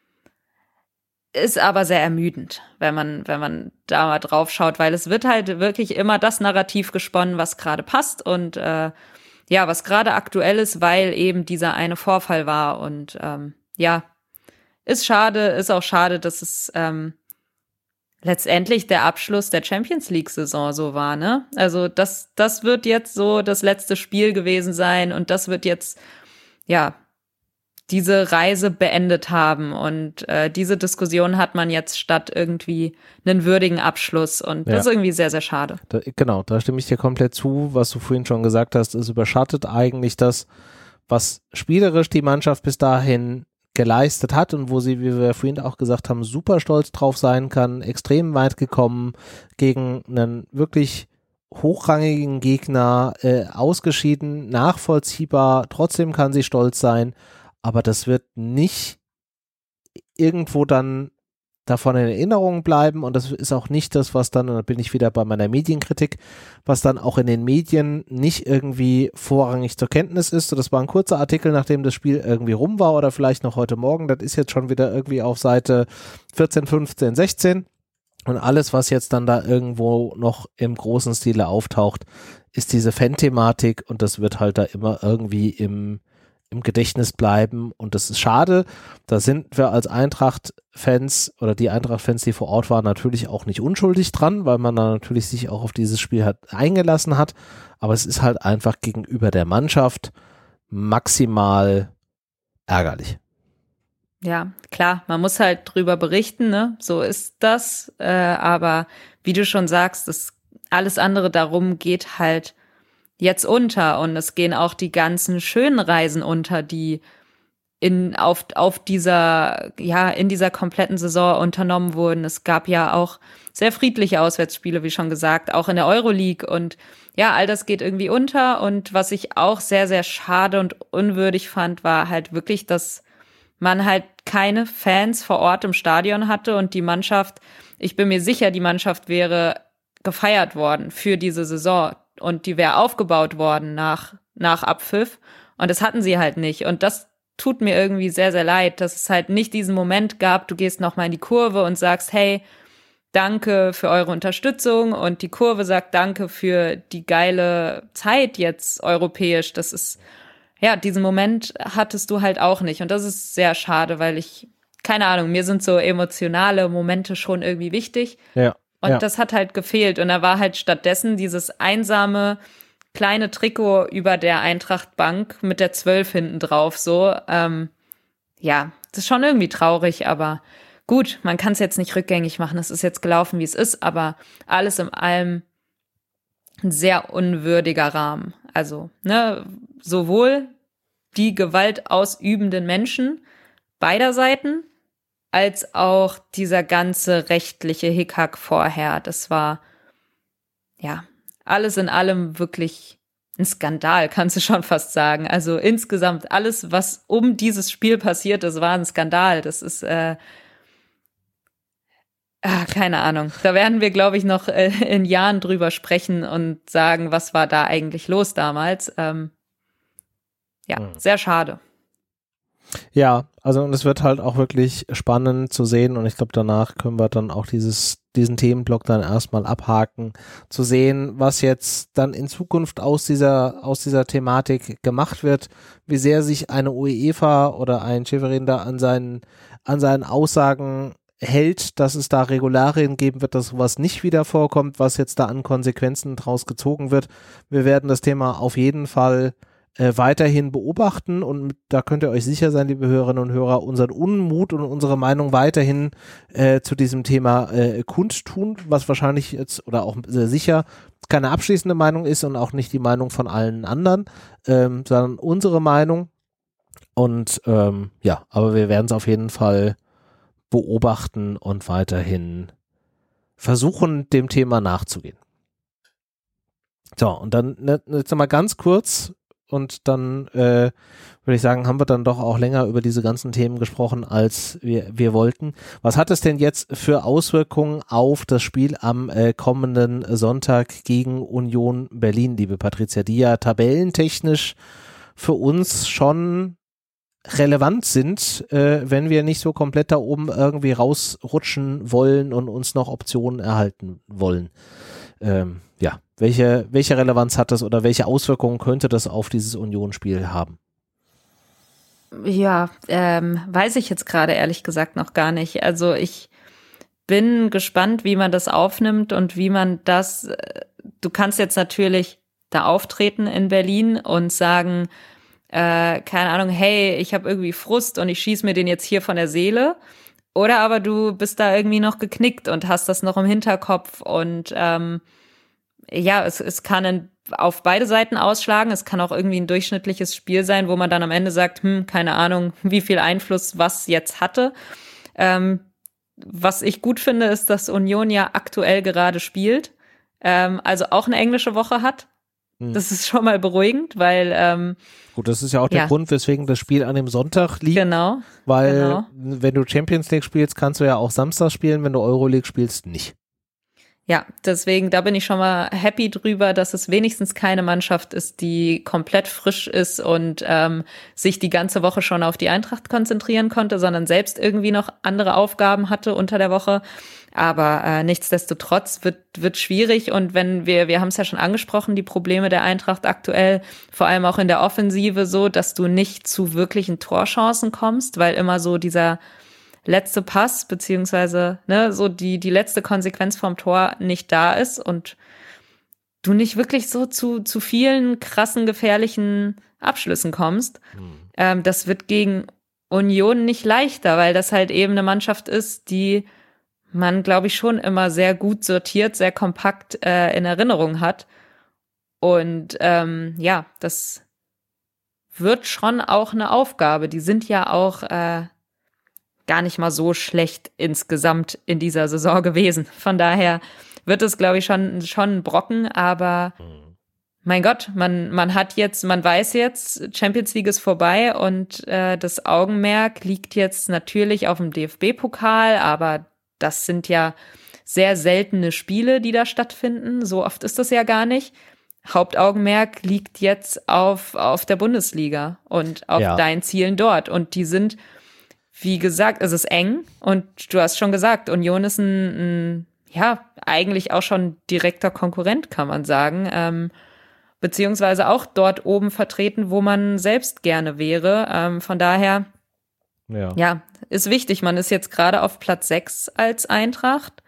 ist aber sehr ermüdend, wenn man, wenn man da mal drauf schaut, weil es wird halt wirklich immer das Narrativ gesponnen, was gerade passt und äh, ja, was gerade aktuell ist, weil eben dieser eine Vorfall war und ähm, ja, ist schade, ist auch schade, dass es ähm, letztendlich der Abschluss der Champions League-Saison so war, ne? Also das, das wird jetzt so das letzte Spiel gewesen sein und das wird jetzt, ja, diese Reise beendet haben und äh, diese Diskussion hat man jetzt statt irgendwie einen würdigen Abschluss und das ja. ist irgendwie sehr, sehr schade. Da, genau, da stimme ich dir komplett zu, was du vorhin schon gesagt hast, es überschattet eigentlich das, was spielerisch die Mannschaft bis dahin geleistet hat und wo sie, wie wir vorhin auch gesagt haben, super stolz drauf sein kann, extrem weit gekommen, gegen einen wirklich hochrangigen Gegner, äh, ausgeschieden, nachvollziehbar, trotzdem kann sie stolz sein, aber das wird nicht irgendwo dann davon in Erinnerung bleiben und das ist auch nicht das, was dann, und da bin ich wieder bei meiner Medienkritik, was dann auch in den Medien nicht irgendwie vorrangig zur Kenntnis ist. So, das war ein kurzer Artikel, nachdem das Spiel irgendwie rum war oder vielleicht noch heute Morgen, das ist jetzt schon wieder irgendwie auf Seite vierzehn, fünfzehn, sechzehn und alles, was jetzt dann da irgendwo noch im großen Stile auftaucht, ist diese Fan-Thematik und das wird halt da immer irgendwie im im Gedächtnis bleiben und das ist schade. Da sind wir als Eintracht-Fans oder die Eintracht-Fans, die vor Ort waren, natürlich auch nicht unschuldig dran, weil man da natürlich sich auch auf dieses Spiel hat eingelassen hat, aber es ist halt einfach gegenüber der Mannschaft maximal ärgerlich. Ja, klar, man muss halt drüber berichten, ne? So ist das, äh, aber wie du schon sagst, das alles andere darum geht halt jetzt unter und es gehen auch die ganzen schönen Reisen unter, die in auf auf dieser ja in dieser kompletten Saison unternommen wurden. Es gab ja auch sehr friedliche Auswärtsspiele, wie schon gesagt, auch in der Euroleague und ja, all das geht irgendwie unter und was ich auch sehr sehr schade und unwürdig fand, war halt wirklich, dass man halt keine Fans vor Ort im Stadion hatte und die Mannschaft, ich bin mir sicher, die Mannschaft wäre gefeiert worden für diese Saison. Und die wäre aufgebaut worden nach, nach Abpfiff. Und das hatten sie halt nicht. Und das tut mir irgendwie sehr, sehr leid, dass es halt nicht diesen Moment gab, du gehst nochmal in die Kurve und sagst, hey, danke für eure Unterstützung. Und die Kurve sagt danke für die geile Zeit jetzt europäisch. Das ist, ja, diesen Moment hattest du halt auch nicht. Und das ist sehr schade, weil ich, keine Ahnung, mir sind so emotionale Momente schon irgendwie wichtig. Ja. Und ja. das hat halt gefehlt. Und da war halt stattdessen dieses einsame kleine Trikot über der Eintracht-Bank mit der zwölf hinten drauf. So, ähm, ja, das ist schon irgendwie traurig, aber gut, man kann es jetzt nicht rückgängig machen. Es ist jetzt gelaufen, wie es ist, aber alles in allem ein sehr unwürdiger Rahmen. Also, ne, sowohl die gewaltausübenden Menschen beider Seiten, als auch dieser ganze rechtliche Hickhack vorher. Das war, ja, alles in allem wirklich ein Skandal, kannst du schon fast sagen. Also insgesamt alles, was um dieses Spiel passiert ist, war ein Skandal. Das ist, äh, ah, keine Ahnung. Da werden wir, glaube ich, noch äh, in Jahren drüber sprechen und sagen, was war da eigentlich los damals. Ähm, ja, hm. sehr schade. Ja, also und es wird halt auch wirklich spannend zu sehen und ich glaube, danach können wir dann auch dieses diesen Themenblock dann erstmal abhaken, zu sehen, was jetzt dann in Zukunft aus dieser aus dieser Thematik gemacht wird, wie sehr sich eine UEFA oder ein Schäferin da an seinen an seinen Aussagen hält, dass es da Regularien geben wird, dass sowas nicht wieder vorkommt, was jetzt da an Konsequenzen draus gezogen wird. Wir werden das Thema auf jeden Fall äh, weiterhin beobachten und da könnt ihr euch sicher sein, liebe Hörerinnen und Hörer, unseren Unmut und unsere Meinung weiterhin äh, zu diesem Thema äh, kundtun, was wahrscheinlich jetzt oder auch sehr sicher keine abschließende Meinung ist und auch nicht die Meinung von allen anderen, ähm, sondern unsere Meinung. Und ähm, ja, aber wir werden es auf jeden Fall beobachten und weiterhin versuchen, dem Thema nachzugehen. So, und dann ne, jetzt nochmal ganz kurz und dann äh, würde ich sagen, haben wir dann doch auch länger über diese ganzen Themen gesprochen, als wir, wir wollten. Was hat es denn jetzt für Auswirkungen auf das Spiel am äh, kommenden Sonntag gegen Union Berlin, liebe Patricia, die ja tabellentechnisch für uns schon relevant sind, äh, wenn wir nicht so komplett da oben irgendwie rausrutschen wollen und uns noch Optionen erhalten wollen. Ähm, ja, welche, welche Relevanz hat das oder welche Auswirkungen könnte das auf dieses Union-Spiel haben? Ja, ähm, weiß ich jetzt gerade ehrlich gesagt noch gar nicht. Also ich bin gespannt, wie man das aufnimmt und wie man das, du kannst jetzt natürlich da auftreten in Berlin und sagen, Äh, keine Ahnung, hey, ich habe irgendwie Frust und ich schieß mir den jetzt hier von der Seele. Oder aber du bist da irgendwie noch geknickt und hast das noch im Hinterkopf und ähm, ja, es, es kann in, auf beide Seiten ausschlagen. Es kann auch irgendwie ein durchschnittliches Spiel sein, wo man dann am Ende sagt, hm, keine Ahnung, wie viel Einfluss was jetzt hatte. Ähm, was ich gut finde, ist, dass Union ja aktuell gerade spielt, ähm, also auch eine englische Woche hat. Das ist schon mal beruhigend, weil ähm, gut, das ist ja auch der ja. Grund, weswegen das Spiel an dem Sonntag liegt. Genau. Weil genau. wenn du Champions League spielst, kannst du ja auch Samstag spielen, wenn du Euroleague spielst, nicht. Ja, deswegen, da bin ich schon mal happy drüber, dass es wenigstens keine Mannschaft ist, die komplett frisch ist und ähm, sich die ganze Woche schon auf die Eintracht konzentrieren konnte, sondern selbst irgendwie noch andere Aufgaben hatte unter der Woche. Aber äh, nichtsdestotrotz wird wird schwierig und wenn wir, wir haben es ja schon angesprochen, die Probleme der Eintracht aktuell, vor allem auch in der Offensive so, dass du nicht zu wirklichen Torchancen kommst, weil immer so dieser letzte Pass, beziehungsweise ne, so die die letzte Konsequenz vom Tor nicht da ist und du nicht wirklich so zu zu vielen krassen, gefährlichen Abschlüssen kommst. Mhm. Ähm, das wird gegen Union nicht leichter, weil das halt eben eine Mannschaft ist, die man, glaube ich, schon immer sehr gut sortiert, sehr kompakt äh, in Erinnerung hat. Und ähm, ja, das wird schon auch eine Aufgabe. Die sind ja auch äh, gar nicht mal so schlecht insgesamt in dieser Saison gewesen. Von daher wird es, glaube ich, schon schon ein Brocken, aber mein Gott, man man hat jetzt, man weiß jetzt, Champions League ist vorbei und äh, das Augenmerk liegt jetzt natürlich auf dem D F B-Pokal, aber das sind ja sehr seltene Spiele, die da stattfinden. So oft ist das ja gar nicht. Hauptaugenmerk liegt jetzt auf auf der Bundesliga und auf ja. deinen Zielen dort und die sind, wie gesagt, es ist eng und du hast schon gesagt, Union ist ein, ein ja, eigentlich auch schon direkter Konkurrent, kann man sagen, ähm, beziehungsweise auch dort oben vertreten, wo man selbst gerne wäre. Ähm, von daher, ja. ja, ist wichtig. Man ist jetzt gerade auf Platz sechs als Eintracht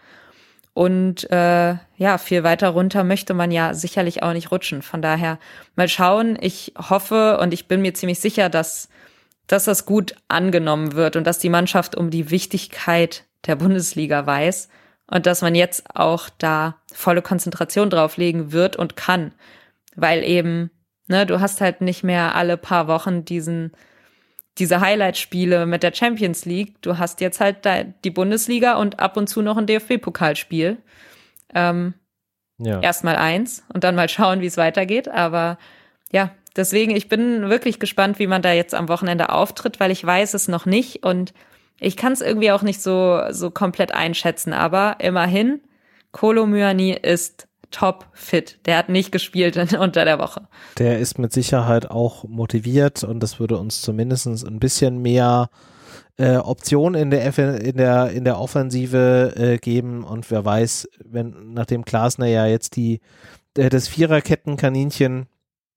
und äh, ja, viel weiter runter möchte man ja sicherlich auch nicht rutschen. Von daher mal schauen. Ich hoffe und ich bin mir ziemlich sicher, dass dass das gut angenommen wird und dass die Mannschaft um die Wichtigkeit der Bundesliga weiß und dass man jetzt auch da volle Konzentration drauflegen wird und kann, weil eben, ne, du hast halt nicht mehr alle paar Wochen diesen diese Highlight-Spiele mit der Champions League. Du hast jetzt halt da die Bundesliga und ab und zu noch ein D F B-Pokalspiel. Ähm, ja. Erst mal eins und dann mal schauen, wie es weitergeht, aber ja, deswegen, ich bin wirklich gespannt, wie man da jetzt am Wochenende auftritt, weil ich weiß es noch nicht und ich kann es irgendwie auch nicht so so komplett einschätzen. Aber immerhin, Kolo Muani ist top fit. Der hat nicht gespielt in, unter der Woche. Der ist mit Sicherheit auch motiviert und das würde uns zumindest ein bisschen mehr äh, Optionen in der F- in der in der Offensive äh, geben und wer weiß, wenn nachdem Glasner ja jetzt die äh, das Viererkettenkaninchen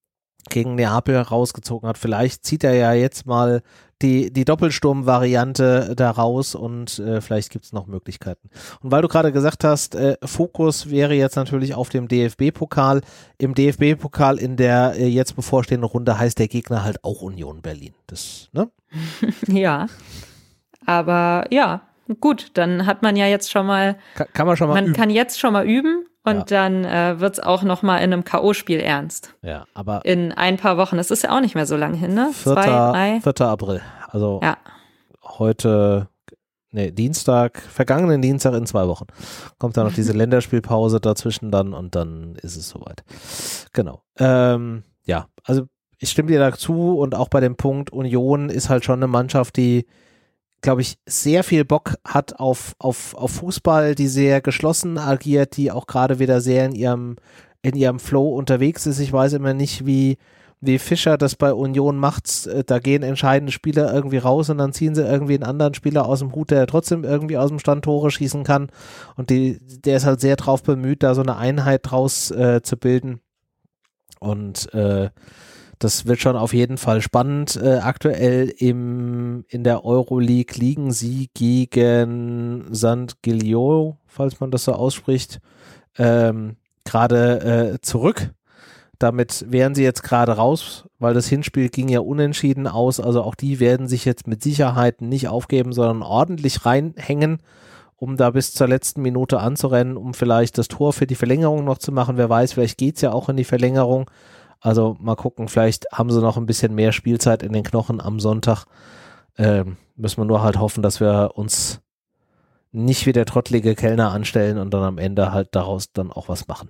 gegen Neapel rausgezogen hat. Vielleicht zieht er ja jetzt mal die, die Doppelsturm-Variante da raus und äh, vielleicht gibt es noch Möglichkeiten. Und weil du gerade gesagt hast, äh, Fokus wäre jetzt natürlich auf dem D F B-Pokal. Im D F B-Pokal in der äh, jetzt bevorstehenden Runde heißt der Gegner halt auch Union Berlin. Das, ne? Ja, aber ja, gut, dann hat man ja jetzt schon mal, kann, kann man schon mal man üben. kann jetzt schon mal üben. Und ja. dann äh, wird es auch noch mal in einem K O-Spiel ernst. Ja, aber in ein paar Wochen. Das ist ja auch nicht mehr so lange hin, ne? vierter Zwei, drei. vierter April. Also ja. heute, nee, Dienstag, vergangenen Dienstag in zwei Wochen. Kommt dann noch diese Länderspielpause dazwischen dann und dann ist es soweit. Genau. Ähm, ja, also ich stimme dir dazu und auch bei dem Punkt Union ist halt schon eine Mannschaft, die, glaube ich, sehr viel Bock hat auf, auf, auf Fußball, die sehr geschlossen agiert, die auch gerade wieder sehr in ihrem, in ihrem Flow unterwegs ist. Ich weiß immer nicht, wie, wie Fischer das bei Union macht. Da gehen entscheidende Spieler irgendwie raus und dann ziehen sie irgendwie einen anderen Spieler aus dem Hut, der trotzdem irgendwie aus dem Stand Tore schießen kann. Und die, der ist halt sehr drauf bemüht, da so eine Einheit draus äh, zu bilden. Und äh, das wird schon auf jeden Fall spannend. Äh, aktuell im, in der Euroleague liegen sie gegen Sankt Gilio, falls man das so ausspricht, ähm, gerade äh, zurück. Damit wären sie jetzt gerade raus, weil das Hinspiel ging ja unentschieden aus. Also auch die werden sich jetzt mit Sicherheit nicht aufgeben, sondern ordentlich reinhängen, um da bis zur letzten Minute anzurennen, um vielleicht das Tor für die Verlängerung noch zu machen. Wer weiß, vielleicht geht's ja auch in die Verlängerung. Also mal gucken, vielleicht haben sie noch ein bisschen mehr Spielzeit in den Knochen am Sonntag. Ähm, müssen wir nur halt hoffen, dass wir uns nicht wie der trottelige Kellner anstellen und dann am Ende halt daraus dann auch was machen.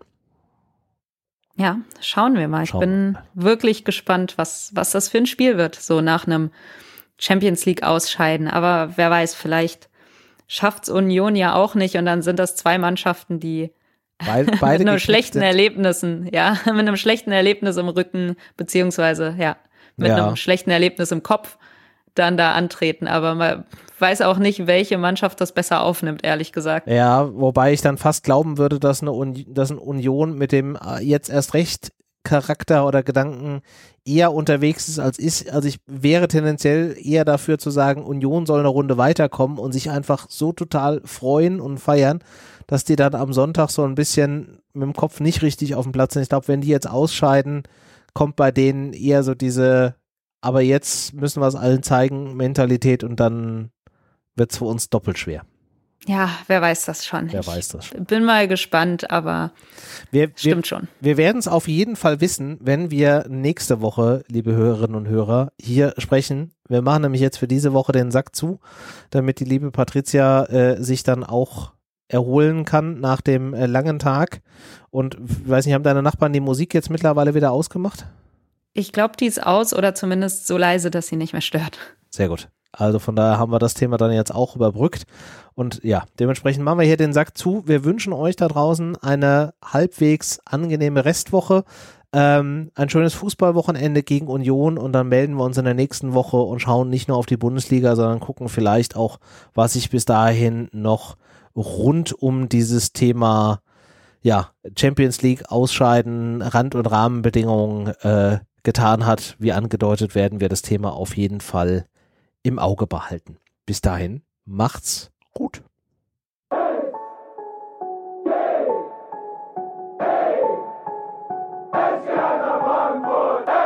Ja, schauen wir mal. Schauen ich bin wir. wirklich gespannt, was, was das für ein Spiel wird, so nach einem Champions League Ausscheiden. Aber wer weiß, vielleicht schafft's Union ja auch nicht und dann sind das zwei Mannschaften, die Beide, beide mit einem schlechten sind. Erlebnissen, ja, mit einem schlechten Erlebnis im Rücken, beziehungsweise, ja, mit Ja. einem schlechten Erlebnis im Kopf dann da antreten. Aber man weiß auch nicht, welche Mannschaft das besser aufnimmt, ehrlich gesagt. Ja, wobei ich dann fast glauben würde, dass eine, Uni- dass eine Union mit dem äh, jetzt erst recht Charakter oder Gedanken eher unterwegs ist als ich. Also ich wäre tendenziell eher dafür zu sagen, Union soll eine Runde weiterkommen und sich einfach so total freuen und feiern, dass die dann am Sonntag so ein bisschen mit dem Kopf nicht richtig auf dem Platz sind. Ich glaube, wenn die jetzt ausscheiden, kommt bei denen eher so diese, aber jetzt müssen wir es allen zeigen, Mentalität und dann wird es für uns doppelt schwer. Ja, wer weiß das schon. Wer ich weiß das schon. Bin mal gespannt, aber Wir, stimmt wir, schon. Wir werden es auf jeden Fall wissen, wenn wir nächste Woche, liebe Hörerinnen und Hörer, hier sprechen. Wir machen nämlich jetzt für diese Woche den Sack zu, damit die liebe Patricia äh, sich dann auch erholen kann nach dem äh, langen Tag. Und ich weiß nicht, haben deine Nachbarn die Musik jetzt mittlerweile wieder ausgemacht? Ich glaube, die ist aus oder zumindest so leise, dass sie nicht mehr stört. Sehr gut. Also von daher haben wir das Thema dann jetzt auch überbrückt. Und ja, dementsprechend machen wir hier den Sack zu. Wir wünschen euch da draußen eine halbwegs angenehme Restwoche, ähm, ein schönes Fußballwochenende gegen Union und dann melden wir uns in der nächsten Woche und schauen nicht nur auf die Bundesliga, sondern gucken vielleicht auch, was sich bis dahin noch rund um dieses Thema ja, Champions League ausscheiden, Rand- und Rahmenbedingungen äh, getan hat. Wie angedeutet, werden wir das Thema auf jeden Fall im Auge behalten. Bis dahin, macht's gut. Frankfurt!